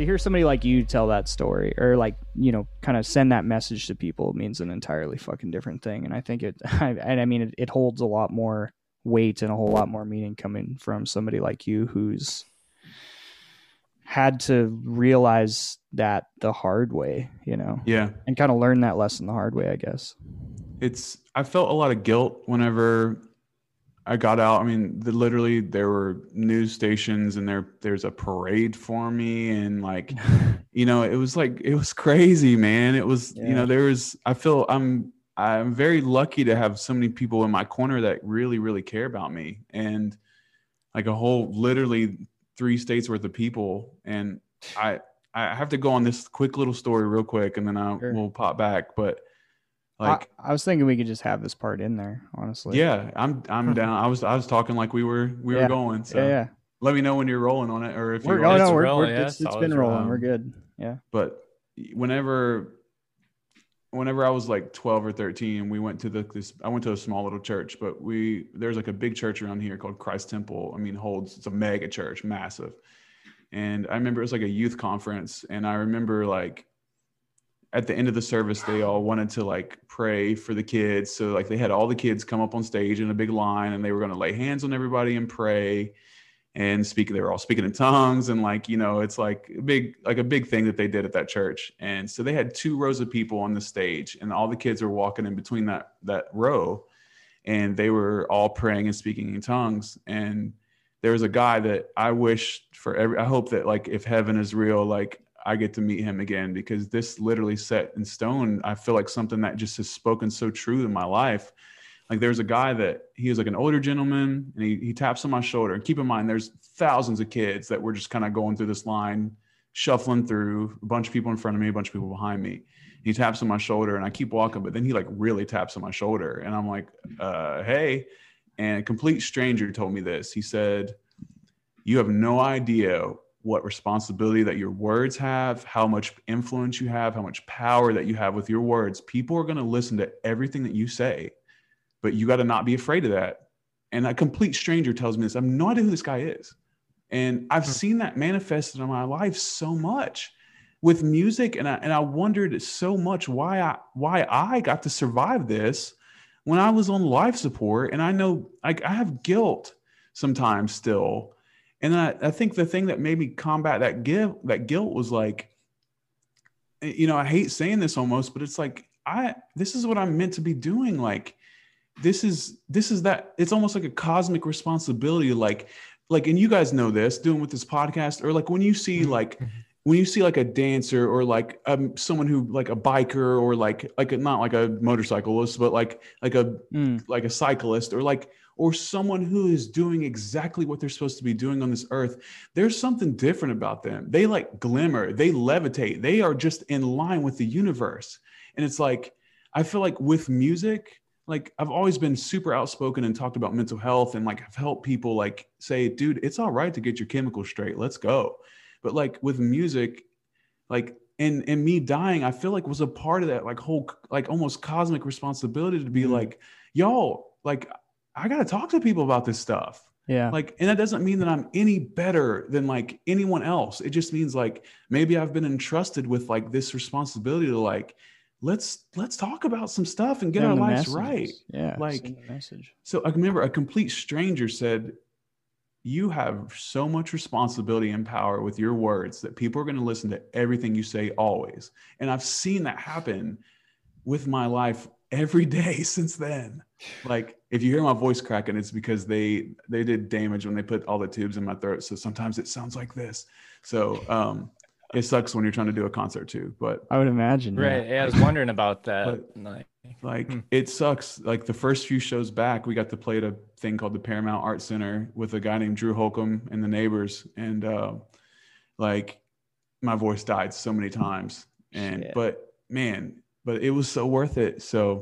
[SPEAKER 2] hear somebody like you tell that story, or like, you know, kind of send that message to people, means an entirely fucking different thing. And I think it, I, and I mean, it, it holds a lot more weight and a whole lot more meaning coming from somebody like you who's had to realize that the hard way, you know,
[SPEAKER 4] Yeah.
[SPEAKER 2] and kind of learn that lesson the hard way, I guess.
[SPEAKER 4] It's, I felt a lot of guilt whenever I got out. I mean, the, literally there were news stations and there, there's a parade for me. And like, you know, it was like, it was crazy, man. It was,
[SPEAKER 2] Yeah.
[SPEAKER 4] you know, there was, I feel I'm, I'm very lucky to have so many people in my corner that really, really care about me. And like a whole, literally three states worth of people. And I, I have to go on this quick little story real quick, and then I
[SPEAKER 2] Sure.
[SPEAKER 4] will pop back. But like,
[SPEAKER 2] I, I was thinking we could just have this part in there, honestly.
[SPEAKER 4] yeah, I'm I'm down. I was I was talking like we were we
[SPEAKER 2] Yeah.
[SPEAKER 4] were going. So
[SPEAKER 2] Yeah, yeah.
[SPEAKER 4] let me know when you're rolling on it, or if
[SPEAKER 2] We're,
[SPEAKER 4] you
[SPEAKER 2] oh,
[SPEAKER 4] are.
[SPEAKER 2] no,
[SPEAKER 3] It's
[SPEAKER 2] we're,
[SPEAKER 3] rolling,
[SPEAKER 2] we're,
[SPEAKER 3] yeah,
[SPEAKER 2] it's,
[SPEAKER 3] it's
[SPEAKER 2] it's
[SPEAKER 3] always
[SPEAKER 2] been rolling.
[SPEAKER 4] rolling.
[SPEAKER 2] We're good. Yeah.
[SPEAKER 4] But whenever whenever I was like twelve or thirteen, we went to the this I went to a small little church, but we there's like a big church around here called Christ Temple. I mean, holds it's a mega church, massive. And I remember it was like a youth conference, and I remember like at the end of the service, they all wanted to like pray for the kids. So like they had all the kids come up on stage in a big line, and they were going to lay hands on everybody and pray and speak. They were all speaking in tongues, and like, you know, it's like a big, like a big thing that they did at that church. And so they had two rows of people on the stage, and all the kids were walking in between that, that row, and they were all praying and speaking in tongues. And there was a guy that I wish for every, I hope that like, if heaven is real, like I get to meet him again, because this literally set in stone. I feel like something that just has spoken so true in my life. Like there's a guy that he was like an older gentleman, and he, he taps on my shoulder, and keep in mind, there's thousands of kids that were just kind of going through this line, shuffling through, a bunch of people in front of me, a bunch of people behind me. He taps on my shoulder, and I keep walking, but then he like really taps on my shoulder, and I'm like, uh, hey. And a complete stranger told me this. He said, you have no idea what responsibility that your words have, how much influence you have, how much power that you have with your words. People are going to listen to everything that you say, but you got to not be afraid of that. And a complete stranger tells me this. I have no idea who this guy is. And I've
[SPEAKER 3] Hmm.
[SPEAKER 4] seen that manifested in my life so much with music. And I, and I wondered so much why I, why I got to survive this when I was on life support. And I know like I have guilt sometimes still. And I, I think the thing that made me combat that guilt, that guilt was like, you know, I hate saying this almost, but it's like, I, this is what I'm meant to be doing. Like, this is, this is that, it's almost like a cosmic responsibility. Like, like, and you guys know this, doing with this podcast, or like when you see like, when you see like a dancer, or like um, someone who like a biker, or like, like a, not like a motorcyclist, but like, like a,
[SPEAKER 2] Mm.
[SPEAKER 4] like a cyclist, or like, or someone who is doing exactly what they're supposed to be doing on this earth, there's something different about them. They like glimmer, they levitate, they are just in line with the universe. And it's like, I feel like with music, like I've always been super outspoken and talked about mental health, and like I've helped people like say, dude, it's all right to get your chemicals straight. Let's go. But like with music, like, and, and me dying, I feel like was a part of that, like whole, like almost cosmic responsibility to be
[SPEAKER 2] Mm.
[SPEAKER 4] like, yo, like, I got to talk to people about this stuff.
[SPEAKER 2] Yeah.
[SPEAKER 4] Like, and that doesn't mean that I'm any better than like anyone else. It just means like, maybe I've been entrusted with like this responsibility to like, let's, let's talk about some stuff and get
[SPEAKER 2] Send
[SPEAKER 4] our
[SPEAKER 2] the
[SPEAKER 4] lives
[SPEAKER 2] messages.
[SPEAKER 4] right.
[SPEAKER 2] Yeah.
[SPEAKER 4] Like-
[SPEAKER 2] send the message.
[SPEAKER 4] So I remember a complete stranger said, you have so much responsibility and power with your words that people are going to listen to everything you say always. And I've seen that happen with my life every day since then. Like if you hear my voice cracking, it's because they, they did damage when they put all the tubes in my throat. So sometimes it sounds like this. So um, it sucks when you're trying to do a concert too, but
[SPEAKER 2] I would imagine. yeah.
[SPEAKER 3] Right. Yeah, I was wondering about that.
[SPEAKER 4] But-
[SPEAKER 3] Like,
[SPEAKER 4] like
[SPEAKER 3] Hmm.
[SPEAKER 4] it sucks. Like the first few shows back, we got to play at a thing called the Paramount Art Center with a guy named Drew Holcomb and the Neighbors. And uh, like my voice died so many times. And,
[SPEAKER 2] Shit.
[SPEAKER 4] but man, but it was so worth it. So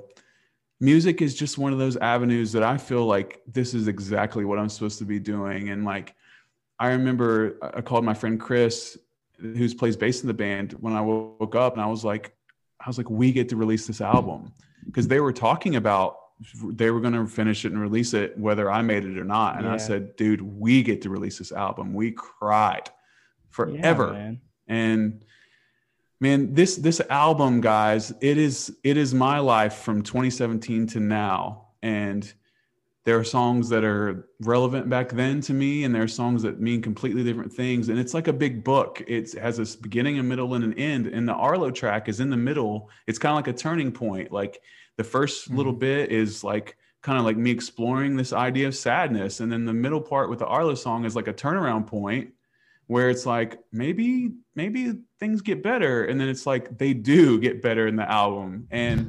[SPEAKER 4] music is just one of those avenues that I feel like this is exactly what I'm supposed to be doing. And like, I remember I called my friend Chris, who plays bass in the band, when I woke up, and I was like, I was like, we get to release this album, because they were talking about they were going to finish it and release it, whether I made it or not. And
[SPEAKER 2] Yeah.
[SPEAKER 4] I said, dude, we get to release this album. We cried
[SPEAKER 2] Yeah,
[SPEAKER 4] forever.
[SPEAKER 2] man.
[SPEAKER 4] And man, this this album, guys, it is it is my life from twenty seventeen to now. And there are songs that are relevant back then to me, and there are songs that mean completely different things. And it's like a big book. It has a beginning, a middle, and an end. And the Arlo track is in the middle. It's kind of like a turning point. Like the first mm-hmm. little bit is like kind of like me exploring this idea of sadness. And then the middle part with the Arlo song is like a turnaround point where it's like, maybe, maybe things get better. And then it's like, they do get better in the album. And,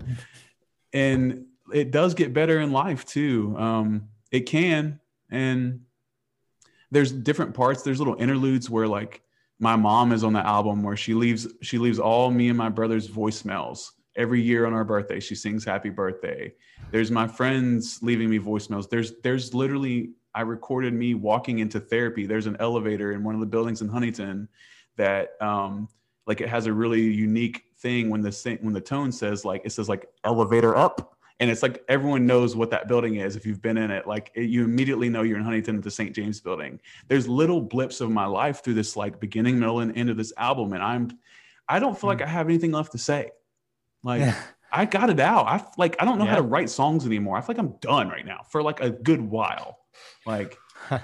[SPEAKER 4] and, it does get better in life too. Um, it can. And there's different parts. There's little interludes where like my mom is on the album where she leaves, she leaves all me and my brother's voicemails every year on our birthday. She sings happy birthday. There's my friends leaving me voicemails. There's, there's literally, I recorded me walking into therapy. There's an elevator in one of the buildings in Huntington that, um, like it has a really unique thing when the, when the tone says like, it says like elevator up. And it's like everyone knows what that building is if you've been in it. Like it, you immediately know you're in Huntington at the Saint James building. There's little blips of my life through this like beginning, middle, and end of this album. And I'm, I don't feel like I have anything left to say. Like yeah. I got it out. I like, I don't know yeah. how to write songs anymore. I feel like I'm done right now for like a good while. Like,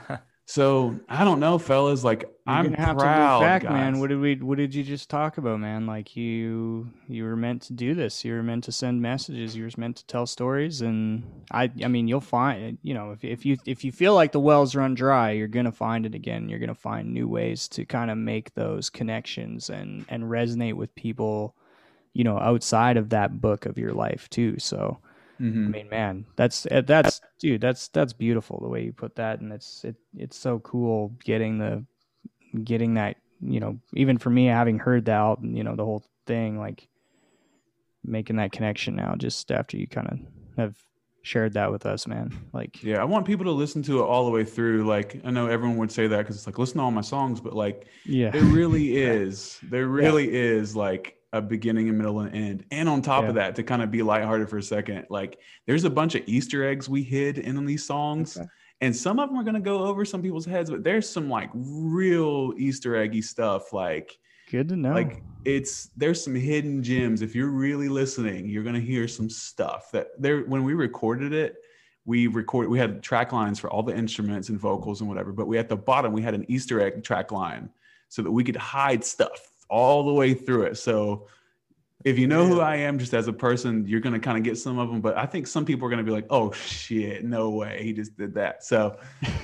[SPEAKER 4] so I don't know, fellas. Like
[SPEAKER 2] You're
[SPEAKER 4] I'm
[SPEAKER 2] gonna have
[SPEAKER 4] proud,
[SPEAKER 2] to look back,
[SPEAKER 4] guys.
[SPEAKER 2] man. What did we? What did you just talk about, man? Like you, you were meant to do this. You were meant to send messages. You were meant to tell stories. And I, I mean, you'll find, you know, if if you if you feel like the wells run dry, you're gonna find it again. You're gonna find new ways to kind of make those connections and and resonate with people, you know, outside of that book of your life too. So. Mm-hmm. I mean, man, that's that's dude, that's that's beautiful the way you put that, and it's it it's so cool getting the getting that, you know, even for me having heard that album, you know, the whole thing, like making that connection now just after you kind of have shared that with us, man. Like,
[SPEAKER 4] yeah, I want people to listen to it all the way through. Like, I know everyone would say that because it's like listen to all my songs, but like, yeah, there really is, there really yeah. is like a beginning, a middle, and end. And on top yeah. of that, to kind of be lighthearted for a second, like there's a bunch of Easter eggs we hid in these songs. Okay. And some of them are going to go over some people's heads, but there's some like real Easter eggy stuff. Like,
[SPEAKER 2] good to know.
[SPEAKER 4] Like it's, there's some hidden gems. If you're really listening, you're going to hear some stuff that there, when we recorded it, we recorded, we had track lines for all the instruments and vocals and whatever, but we, at the bottom, we had an Easter egg track line so that we could hide stuff all the way through it. So if you know yeah. who I am just as a person, you're going to kind of get some of them, but I think some people are going to be like, oh shit, no way. He just did that. So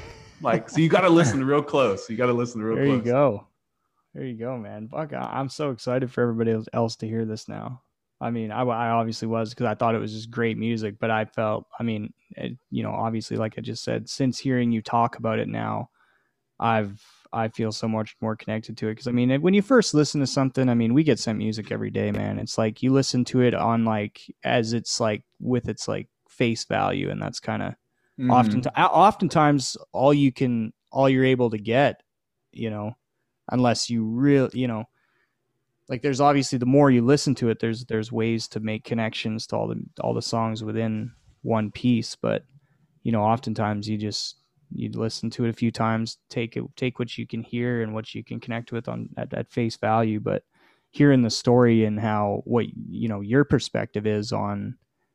[SPEAKER 4] like, so you got to listen real close. You got to listen real
[SPEAKER 2] there
[SPEAKER 4] close.
[SPEAKER 2] There you go. There you go, man. Fuck, I'm so excited for everybody else to hear this now. I mean, I, I obviously was because I thought it was just great music, but I felt, I mean, it, you know, obviously, like I just said, since hearing you talk about it now, I've, I feel so much more connected to it. Cause I mean, when you first listen to something, I mean, we get sent music every day, man. It's like you listen to it on like, as it's like with its like face value. And that's kind of mm-hmm. often, oftentimes all you can, all you're able to get, you know, unless you really, you know, like there's obviously the more you listen to it, there's, there's ways to make connections to all the, all the songs within one piece. But, you know, oftentimes you just, you'd listen to it a few times, take it, take what you can hear and what you can connect with on at, at face value, but hearing the story and how, what, you know, your perspective is on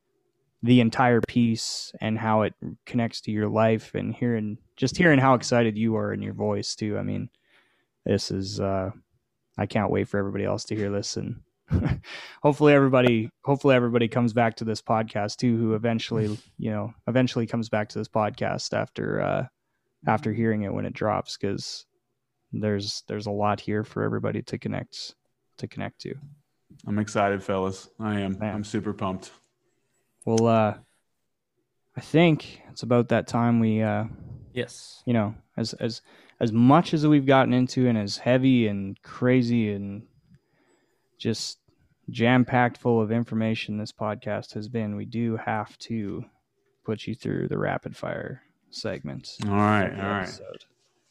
[SPEAKER 2] the entire piece and how it connects to your life, and hearing, just hearing how excited you are in your voice too. I mean, this is, uh, I can't wait for everybody else to hear this, and hopefully everybody, hopefully everybody comes back to this podcast too, who eventually, you know, eventually comes back to this podcast after, uh, after hearing it when it drops, because there's, there's a lot here for everybody to connect, to connect to.
[SPEAKER 4] I'm excited, fellas. I am. Man. I'm super pumped.
[SPEAKER 2] Well, uh, I think it's about that time we, uh,
[SPEAKER 3] yes,
[SPEAKER 2] you know, as, as, as much as we've gotten into and as heavy and crazy and just jam-packed full of information this podcast has been, we do have to put you through the rapid fire segment.
[SPEAKER 4] All right, all right.
[SPEAKER 2] Episode.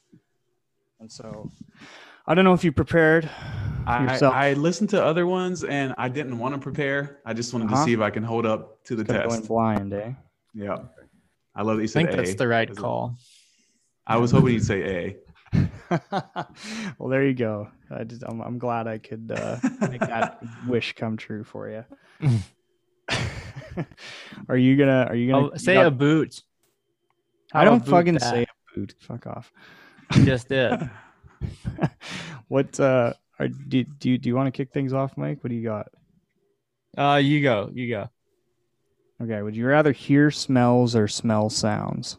[SPEAKER 2] And so, I don't know if you prepared yourself.
[SPEAKER 4] I, I listened to other ones and I didn't want to prepare. I just wanted uh-huh. to see if I can hold up to the test.
[SPEAKER 2] Going blind, eh?
[SPEAKER 4] Yeah. I love that you said
[SPEAKER 3] I think
[SPEAKER 4] A.
[SPEAKER 3] that's the right call.
[SPEAKER 4] I was hoping you'd say A.
[SPEAKER 2] Well, there you go. I just, I'm, I'm glad I could uh, make that wish come true for you. Are you gonna? Are you gonna
[SPEAKER 3] Oh, say
[SPEAKER 2] you got-
[SPEAKER 3] a boot.
[SPEAKER 2] I
[SPEAKER 3] How
[SPEAKER 2] don't
[SPEAKER 3] about
[SPEAKER 2] fucking
[SPEAKER 3] that?
[SPEAKER 2] say a boot. Fuck off.
[SPEAKER 3] You just did.
[SPEAKER 2] What? Uh, are, do, do you do you want to kick things off, Mike? What do you got?
[SPEAKER 3] Uh, you go. You go.
[SPEAKER 2] Okay. Would you rather hear smells or smell sounds?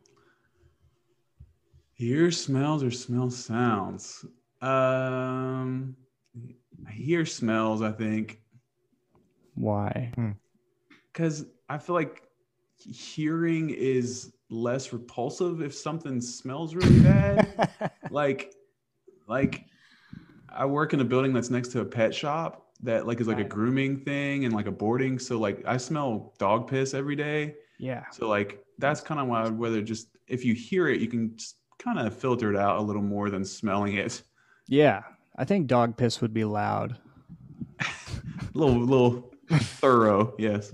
[SPEAKER 4] Hear smells or smell sounds? Um, I hear smells, I think,
[SPEAKER 2] Why?
[SPEAKER 4] because I feel like hearing is less repulsive if something smells really bad. like, like I work in a building that's next to a pet shop that like is like a
[SPEAKER 2] Right.
[SPEAKER 4] grooming thing and like a boarding. So like I smell dog piss every day.
[SPEAKER 2] Yeah.
[SPEAKER 4] So like that's kind of why I'd rather just if you hear it, you can just kind of filter it out a little more than smelling it.
[SPEAKER 2] Yeah. I think dog piss would be loud.
[SPEAKER 4] A little, little thorough, yes.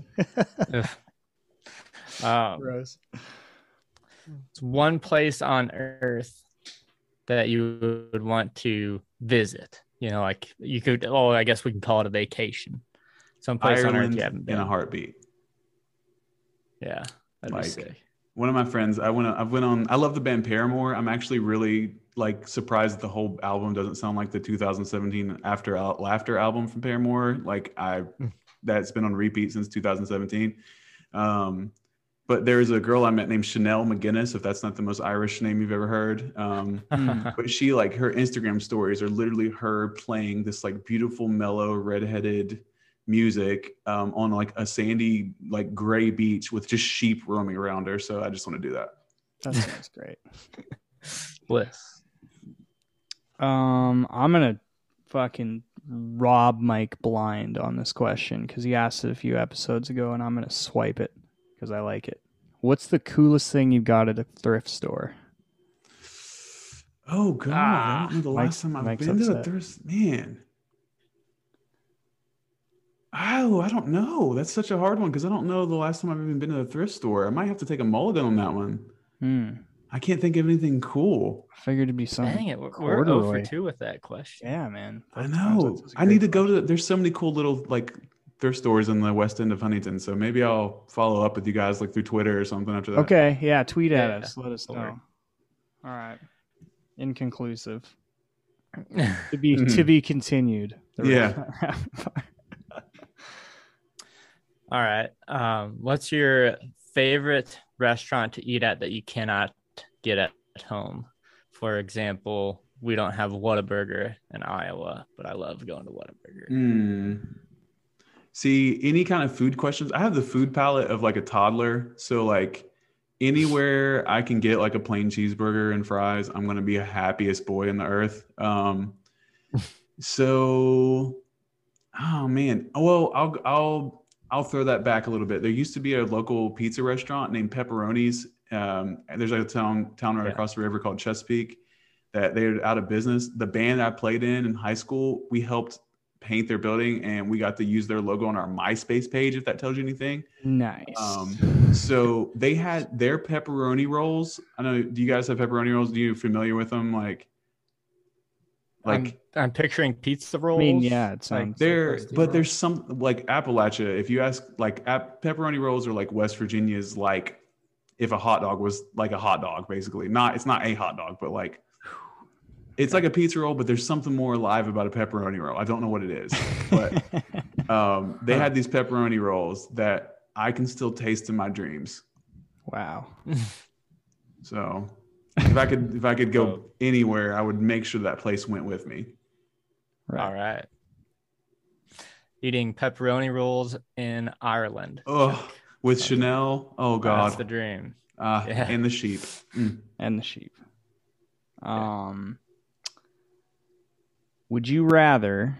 [SPEAKER 3] Um,
[SPEAKER 2] Gross.
[SPEAKER 3] it's one place on earth that you would want to visit. You know, like you could. Oh, I guess we can call it a vacation. Some place on earth
[SPEAKER 4] Ireland
[SPEAKER 3] you haven't
[SPEAKER 4] in
[SPEAKER 3] been.
[SPEAKER 4] a heartbeat.
[SPEAKER 3] Yeah, that'd
[SPEAKER 4] Like,
[SPEAKER 3] be sick.
[SPEAKER 4] One of my friends, I went, I went on. I love the band Paramore. I'm actually really like surprised that the whole album doesn't sound like the two thousand seventeen After Laughter album from Paramore. Like I, that's been on repeat since two thousand seventeen. Um, but there's a girl I met named Chanel McGuinness, if that's not the most Irish name you've ever heard. Um, but she like her Instagram stories are literally her playing this like beautiful, mellow, redheaded music um, on like a sandy, like gray beach with just sheep roaming around her. So I just want to do that.
[SPEAKER 2] That sounds great.
[SPEAKER 3] Bliss.
[SPEAKER 2] Um, I'm gonna fucking rob Mike blind on this question because he asked it a few episodes ago, and I'm gonna swipe it because I like it. What's the coolest thing you got at a thrift store?
[SPEAKER 4] Oh God,
[SPEAKER 3] Ah,
[SPEAKER 4] I don't know the
[SPEAKER 2] Mike's-
[SPEAKER 4] last time I've
[SPEAKER 2] Mike's
[SPEAKER 4] been to a
[SPEAKER 2] upset.
[SPEAKER 4] thrift. Man, oh, I don't know. That's such a hard one because I don't know the last time I've even been to a thrift store. I might have to take a mulligan on that one.
[SPEAKER 2] Hmm.
[SPEAKER 4] I can''t think of anything cool.
[SPEAKER 2] I figured it'd be something.
[SPEAKER 3] Dang it, we're, we're zero for
[SPEAKER 2] corduroy.
[SPEAKER 3] two with that question.
[SPEAKER 2] Yeah, man.
[SPEAKER 4] I
[SPEAKER 2] Both times,
[SPEAKER 4] know.
[SPEAKER 2] that's- that's a
[SPEAKER 4] I need to
[SPEAKER 2] great
[SPEAKER 4] go to. There's so many cool little like thrift stores in the West End of Huntington. So maybe I'll follow up with you guys like through Twitter or something after that.
[SPEAKER 2] Okay, yeah, tweet at
[SPEAKER 3] Yeah,
[SPEAKER 2] us. Let us know.
[SPEAKER 3] that'll work.
[SPEAKER 2] All right. Inconclusive. To be to be continued. The
[SPEAKER 4] Yeah.
[SPEAKER 2] rapid fire.
[SPEAKER 3] All right. Um, what's your favorite restaurant to eat at that you cannot get at home? For example, we don't have Whataburger in Iowa, but I love going to Whataburger.
[SPEAKER 4] Hmm. See, any kind of food questions? I have the food palate of like a toddler. So like anywhere I can get like a plain cheeseburger and fries, I'm gonna be a happiest boy on the earth. Um, so, oh man. Well, I'll I'll I'll throw that back a little bit. There used to be a local pizza restaurant named Pepperoni's. Um, and there's like a town town right
[SPEAKER 3] Yeah.
[SPEAKER 4] across the river called Chesapeake that they're out of business. The band I played in in high school, we helped paint their building and we got to use their logo on our MySpace page, if that tells you anything.
[SPEAKER 2] Nice.
[SPEAKER 4] Um, so they had their pepperoni rolls. I know, do you guys have pepperoni rolls? Do you familiar with them? Like, like
[SPEAKER 3] I'm, I'm picturing pizza rolls.
[SPEAKER 2] I mean, yeah, it
[SPEAKER 3] like
[SPEAKER 2] sounds.
[SPEAKER 4] there,
[SPEAKER 3] supposed to
[SPEAKER 4] but
[SPEAKER 3] be.
[SPEAKER 4] there's some like Appalachia. If you ask, like ap- pepperoni rolls are like West Virginia's, like if a hot dog was like a hot dog, basically. Not, it's not a hot dog, but like it's like a pizza roll, but there's something more alive about a pepperoni roll. I don't know what it is, but um, they had these pepperoni rolls that I can still taste in my dreams.
[SPEAKER 2] Wow.
[SPEAKER 4] So if I could, if I could go
[SPEAKER 3] Oh.
[SPEAKER 4] anywhere, I would make sure that place went with me.
[SPEAKER 2] Right.
[SPEAKER 3] All right. Eating pepperoni rolls in Ireland.
[SPEAKER 4] Oh, with Chanel. Oh
[SPEAKER 3] That's
[SPEAKER 4] God.
[SPEAKER 3] the dream.
[SPEAKER 4] Uh,
[SPEAKER 3] Yeah.
[SPEAKER 4] And the sheep. Mm.
[SPEAKER 2] And the sheep. Um, would you rather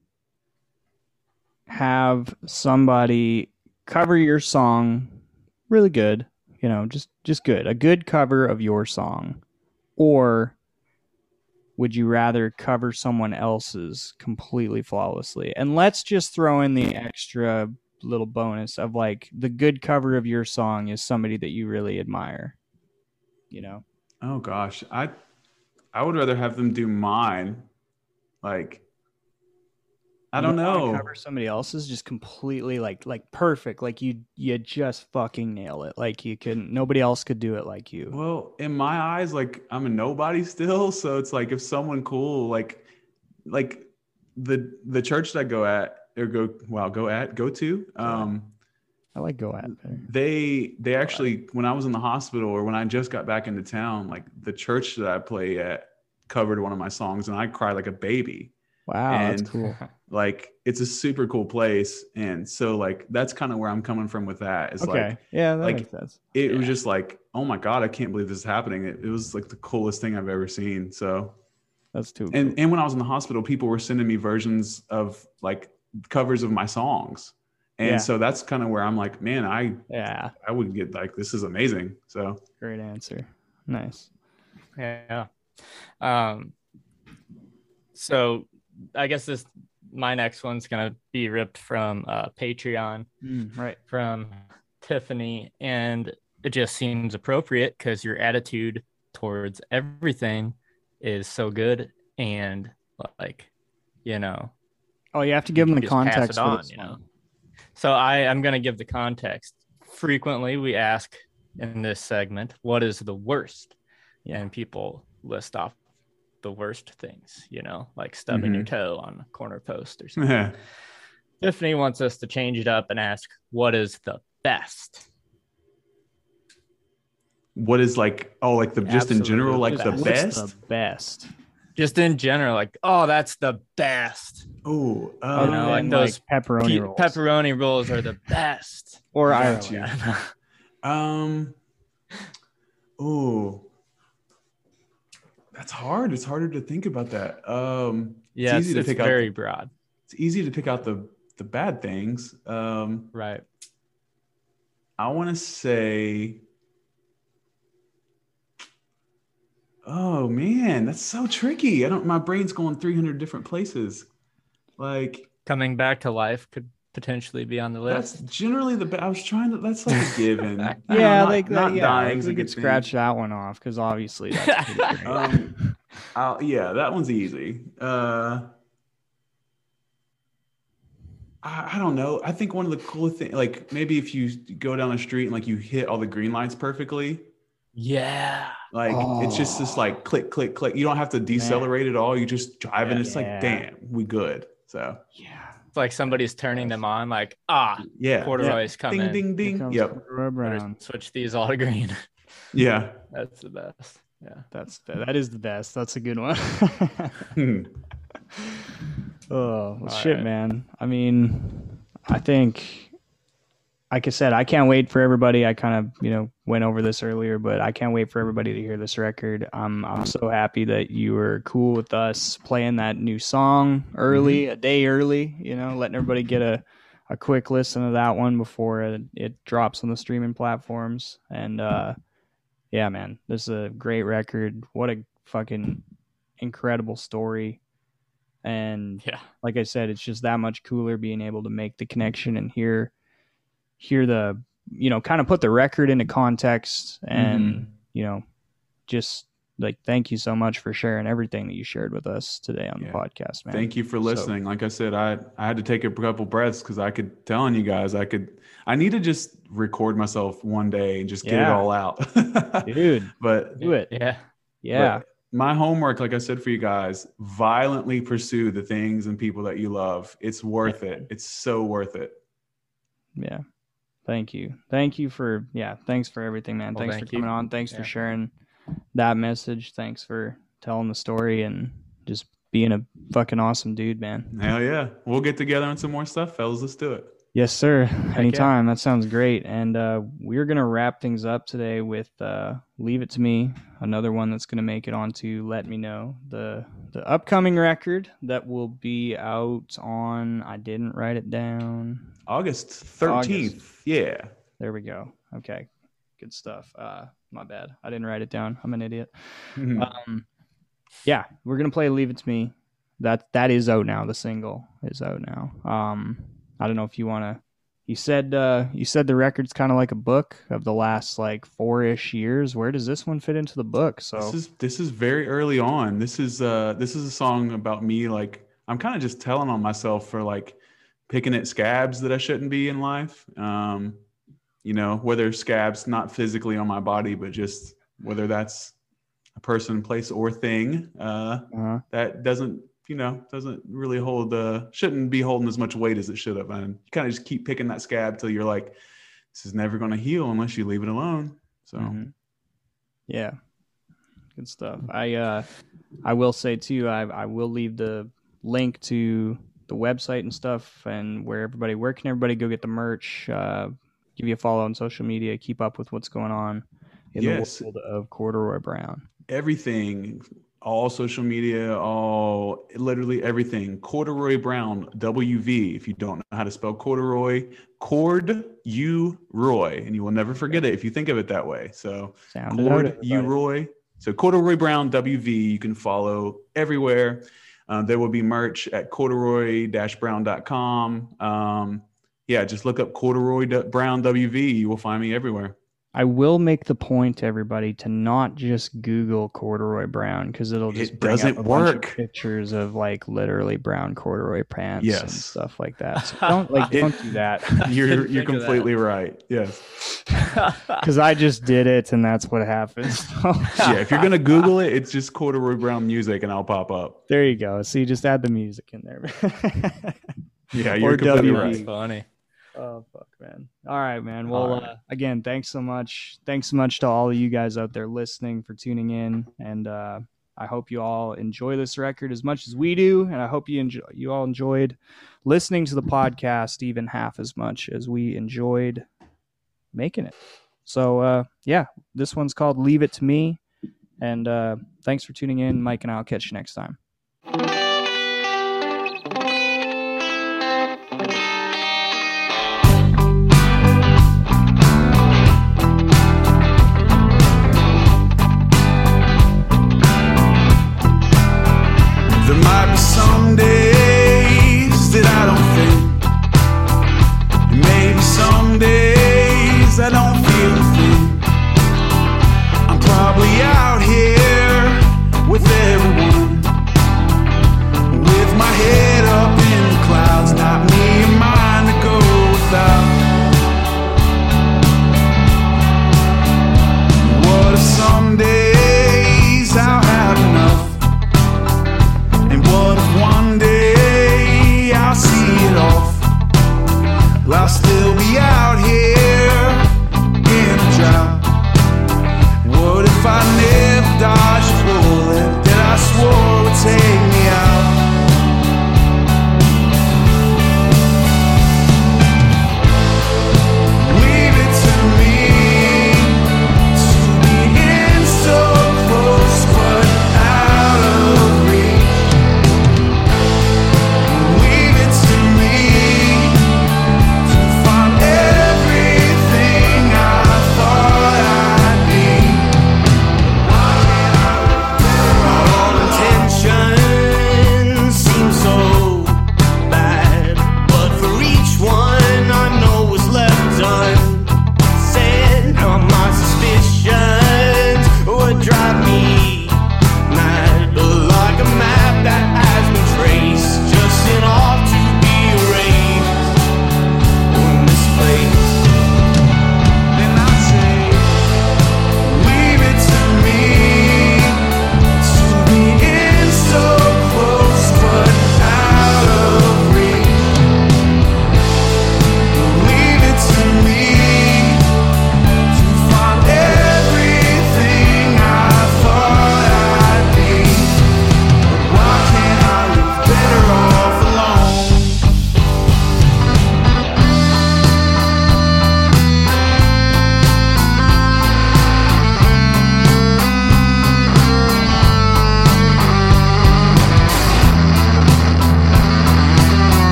[SPEAKER 2] have somebody cover your song really good, you know, just just good, a good cover of your song, or would you rather cover someone else's completely flawlessly? And let's just throw in the extra little bonus of like the good cover of your song is somebody that you really admire, you know?
[SPEAKER 4] Oh gosh. I I would rather have them do mine. Like, I don't
[SPEAKER 2] You wanna
[SPEAKER 4] know.
[SPEAKER 2] cover somebody else's just completely like like perfect. Like you you just fucking nail it. Like you couldn't. Nobody else could do it like you.
[SPEAKER 4] Well, in my eyes, like I'm a nobody still. So it's like if someone cool, like like the the church that I go at or go wow go at go to. Um,
[SPEAKER 2] I like go at better.
[SPEAKER 4] they they actually when I was in the hospital or when I just got back into town, like the church that I play at covered one of my songs and I cried like a baby.
[SPEAKER 2] Wow,
[SPEAKER 4] And
[SPEAKER 2] that's cool.
[SPEAKER 4] like it's a super cool place. And so like that's kind of where I'm coming from with that. It's
[SPEAKER 2] Okay,
[SPEAKER 4] like
[SPEAKER 2] yeah, that
[SPEAKER 4] like,
[SPEAKER 2] makes sense.
[SPEAKER 4] it was
[SPEAKER 3] Yeah.
[SPEAKER 4] just like, oh my God, I can't believe this is happening. It, it was like the coolest thing I've ever seen. So
[SPEAKER 2] That's too.
[SPEAKER 4] and
[SPEAKER 2] cool.
[SPEAKER 4] and when I was in the hospital, people were sending me versions of like covers of my songs. And
[SPEAKER 2] Yeah.
[SPEAKER 4] so that's kind of where I'm like, man, I
[SPEAKER 2] Yeah,
[SPEAKER 4] I would get like this is amazing. So
[SPEAKER 2] great answer. Nice.
[SPEAKER 3] Yeah. Um. So I guess this my next one's gonna be ripped from uh, Patreon
[SPEAKER 2] Mm, right.
[SPEAKER 3] from Tiffany, and it just seems appropriate because your attitude towards everything is so good, and like, you know,
[SPEAKER 2] Oh, you have to give them the
[SPEAKER 3] just pass
[SPEAKER 2] context
[SPEAKER 3] it
[SPEAKER 2] for
[SPEAKER 3] on,
[SPEAKER 2] this
[SPEAKER 3] you know.
[SPEAKER 2] one.
[SPEAKER 3] So I am gonna give the context. Frequently, we ask in this segment, "What is the worst?"
[SPEAKER 2] Yeah.
[SPEAKER 3] And people list off the worst things, you know, like stubbing your toe on a corner post or something.
[SPEAKER 4] yeah.
[SPEAKER 3] Tiffany wants us to change it up and ask, what is the best?
[SPEAKER 4] What is like oh like the just in general like the
[SPEAKER 3] Absolutely
[SPEAKER 2] What's
[SPEAKER 4] best?
[SPEAKER 2] the best?
[SPEAKER 3] Just in general, like, oh, that's the best.
[SPEAKER 4] Oh,
[SPEAKER 2] Oh,
[SPEAKER 3] You know,
[SPEAKER 4] um,
[SPEAKER 3] like
[SPEAKER 2] and,
[SPEAKER 3] those
[SPEAKER 2] pepperoni
[SPEAKER 3] Pe-
[SPEAKER 2] rolls.
[SPEAKER 3] pepperoni rolls are the best.
[SPEAKER 2] or
[SPEAKER 4] Got
[SPEAKER 2] Ireland.
[SPEAKER 4] you. Um. Oh, that's hard. It's harder to think about that. Um.
[SPEAKER 3] Yeah,
[SPEAKER 4] it's easy
[SPEAKER 3] it's,
[SPEAKER 4] to
[SPEAKER 3] it's
[SPEAKER 4] pick
[SPEAKER 3] very
[SPEAKER 4] out.
[SPEAKER 3] broad.
[SPEAKER 4] It's easy to pick out the the bad things. Um.
[SPEAKER 3] Right.
[SPEAKER 4] I want to say. Oh man, that's so tricky. I don't. My brain's going three hundred different places. Like
[SPEAKER 3] Coming back to life could potentially be on the
[SPEAKER 4] that's
[SPEAKER 3] list.
[SPEAKER 4] generally the. be- I was trying to. That's like a given. You know,
[SPEAKER 2] Yeah,
[SPEAKER 4] not,
[SPEAKER 2] like
[SPEAKER 4] not
[SPEAKER 2] that, yeah,
[SPEAKER 4] dying.
[SPEAKER 2] like we could scratch that one off because obviously that's pretty great.
[SPEAKER 4] Um, I'll, yeah, that one's easy. Uh, I, I don't know. I think one of the coolest things, like maybe if you go down the street and like you hit all the green lights perfectly,
[SPEAKER 3] Yeah.
[SPEAKER 4] like it's just this like click, click, click. You don't have to decelerate at all. You just drive and it's
[SPEAKER 2] Yeah.
[SPEAKER 4] like, damn, we good. So
[SPEAKER 2] yeah.
[SPEAKER 3] It's like somebody's turning them on, like, ah,
[SPEAKER 4] yeah,
[SPEAKER 3] corduroys come
[SPEAKER 4] ding,
[SPEAKER 3] in.
[SPEAKER 4] ding,
[SPEAKER 2] Here
[SPEAKER 4] ding.
[SPEAKER 2] comes
[SPEAKER 4] Yep.
[SPEAKER 2] Cordero
[SPEAKER 3] Better
[SPEAKER 2] Brown.
[SPEAKER 3] switch these all to green.
[SPEAKER 4] Yeah.
[SPEAKER 3] That's the best. Yeah.
[SPEAKER 2] That's that is the best. That's a good one.
[SPEAKER 4] Hmm.
[SPEAKER 2] Oh well,
[SPEAKER 3] All
[SPEAKER 2] shit,
[SPEAKER 3] right.
[SPEAKER 2] man. I mean, I think, like I said, I can't wait for everybody. I kind of, you know, went over this earlier, but I can't wait for everybody to hear this record. I'm, I'm so happy that you were cool with us playing that new song early, a day early. You know, letting everybody get a, a quick listen to that one before it, it drops on the streaming platforms. And uh, yeah, man, this is a great record. What a fucking incredible story. And
[SPEAKER 3] Yeah.
[SPEAKER 2] like I said, it's just that much cooler being able to make the connection and hear hear the, you know, kind of put the record into context and,
[SPEAKER 4] Mhm.
[SPEAKER 2] you know, just like thank you so much for sharing everything that you shared with us today on
[SPEAKER 4] Yeah.
[SPEAKER 2] the podcast, man.
[SPEAKER 4] Thank you for
[SPEAKER 2] So-
[SPEAKER 4] listening. Like I said, I I had to take a couple breaths because I could telling you guys I could I need to just record myself one day and just get it
[SPEAKER 2] Yeah.
[SPEAKER 4] all out.
[SPEAKER 2] Dude,
[SPEAKER 4] But
[SPEAKER 2] do it.
[SPEAKER 3] Yeah.
[SPEAKER 2] Yeah.
[SPEAKER 4] but my homework, like I said for you guys, violently pursue the things and people that you love. It's worth it. It's so worth it.
[SPEAKER 2] Yeah. Thank you. Thank you for, yeah, thanks for everything, man.
[SPEAKER 3] Well,
[SPEAKER 2] thanks
[SPEAKER 3] thank
[SPEAKER 2] for coming
[SPEAKER 3] you.
[SPEAKER 2] on. Thanks
[SPEAKER 3] Yeah.
[SPEAKER 2] for sharing that message. Thanks for telling the story and just being a fucking awesome dude, man.
[SPEAKER 4] Hell yeah. We'll get together on some more stuff, fellas. Let's do it.
[SPEAKER 2] Yes, sir.
[SPEAKER 3] yeah.
[SPEAKER 2] Anytime. That sounds great. And uh, we're going to wrap things up today with uh, Leave It to Me, another one that's going to make it onto Let Me Know, the the upcoming record that will be out on, I didn't write it down.
[SPEAKER 4] August thirteenth. Yeah.
[SPEAKER 2] There we go. Okay. Good stuff. Uh, my bad. I didn't write it down. I'm an idiot.
[SPEAKER 4] Mhm.
[SPEAKER 2] Um, yeah, we're going to play Leave It to Me. That That is out now. The single is out now. Um, I don't know if you want to You said uh, you said the record's kind of like a book of the last like four-ish years. Where does this one fit into the book? So
[SPEAKER 4] this is this is very early on. This is uh this is a song about me. Like I'm kind of just telling on myself for like picking at scabs that I shouldn't be in life. Um, you know, whether scabs not physically on my body, but just whether that's a person, place, or thing uh,
[SPEAKER 2] uh-huh.
[SPEAKER 4] that doesn't. you know, doesn't really hold, uh, shouldn't be holding as much weight as it should have. And you kind of just keep picking that scab till you're like, this is never going to heal unless you leave it alone. So,
[SPEAKER 2] mm-hmm. yeah, good stuff. I, uh, I will say too, I, I will leave the link to the website and stuff and where everybody, where can everybody go get the merch, uh, give you a follow on social media, keep up with what's going on in
[SPEAKER 4] yes.
[SPEAKER 2] the world of Corduroy Brown.
[SPEAKER 4] Everything. All social media, all literally everything. Corduroy Brown, W V. If you don't know how to spell corduroy, Cord U Roy, and you will never forget it if you think of it that way. So
[SPEAKER 2] Sound
[SPEAKER 4] Cord U Roy. So Corduroy Brown, W V. You can follow everywhere. Um, there will be merch at corduroy brown dot com. Um, yeah, just look up Corduroy Brown W V. You will find me everywhere.
[SPEAKER 2] I will make the point to everybody to not just Google corduroy brown because it'll just
[SPEAKER 4] it
[SPEAKER 2] bring
[SPEAKER 4] doesn't
[SPEAKER 2] up a
[SPEAKER 4] work.
[SPEAKER 2] bunch of pictures of like literally brown corduroy pants
[SPEAKER 4] yes.
[SPEAKER 2] and stuff like that. So don't like
[SPEAKER 4] it,
[SPEAKER 2] don't do that.
[SPEAKER 4] You're you're completely right. Yes.
[SPEAKER 2] Because I just did it and that's what happens.
[SPEAKER 4] Yeah, if you're gonna Google it, it's just corduroy brown music and I'll pop up.
[SPEAKER 2] There you go. So you just add the music in there.
[SPEAKER 4] Yeah, you're
[SPEAKER 2] or
[SPEAKER 4] completely
[SPEAKER 2] W V.
[SPEAKER 4] right.
[SPEAKER 3] That's funny.
[SPEAKER 2] Oh fuck, man! All right, man. Well,
[SPEAKER 4] right.
[SPEAKER 2] Uh, again, thanks so much. Thanks so much to all of you guys out there listening for tuning in, and uh, I hope you all enjoy this record as much as we do, and I hope you enjoy. You all enjoyed listening to the podcast even half as much as we enjoyed making it. So, uh, yeah, this one's called "Leave It to Me," and uh, thanks for tuning in, Mike, and I'll catch you next time.
[SPEAKER 1] There might be some days that I don't think, maybe some days I don't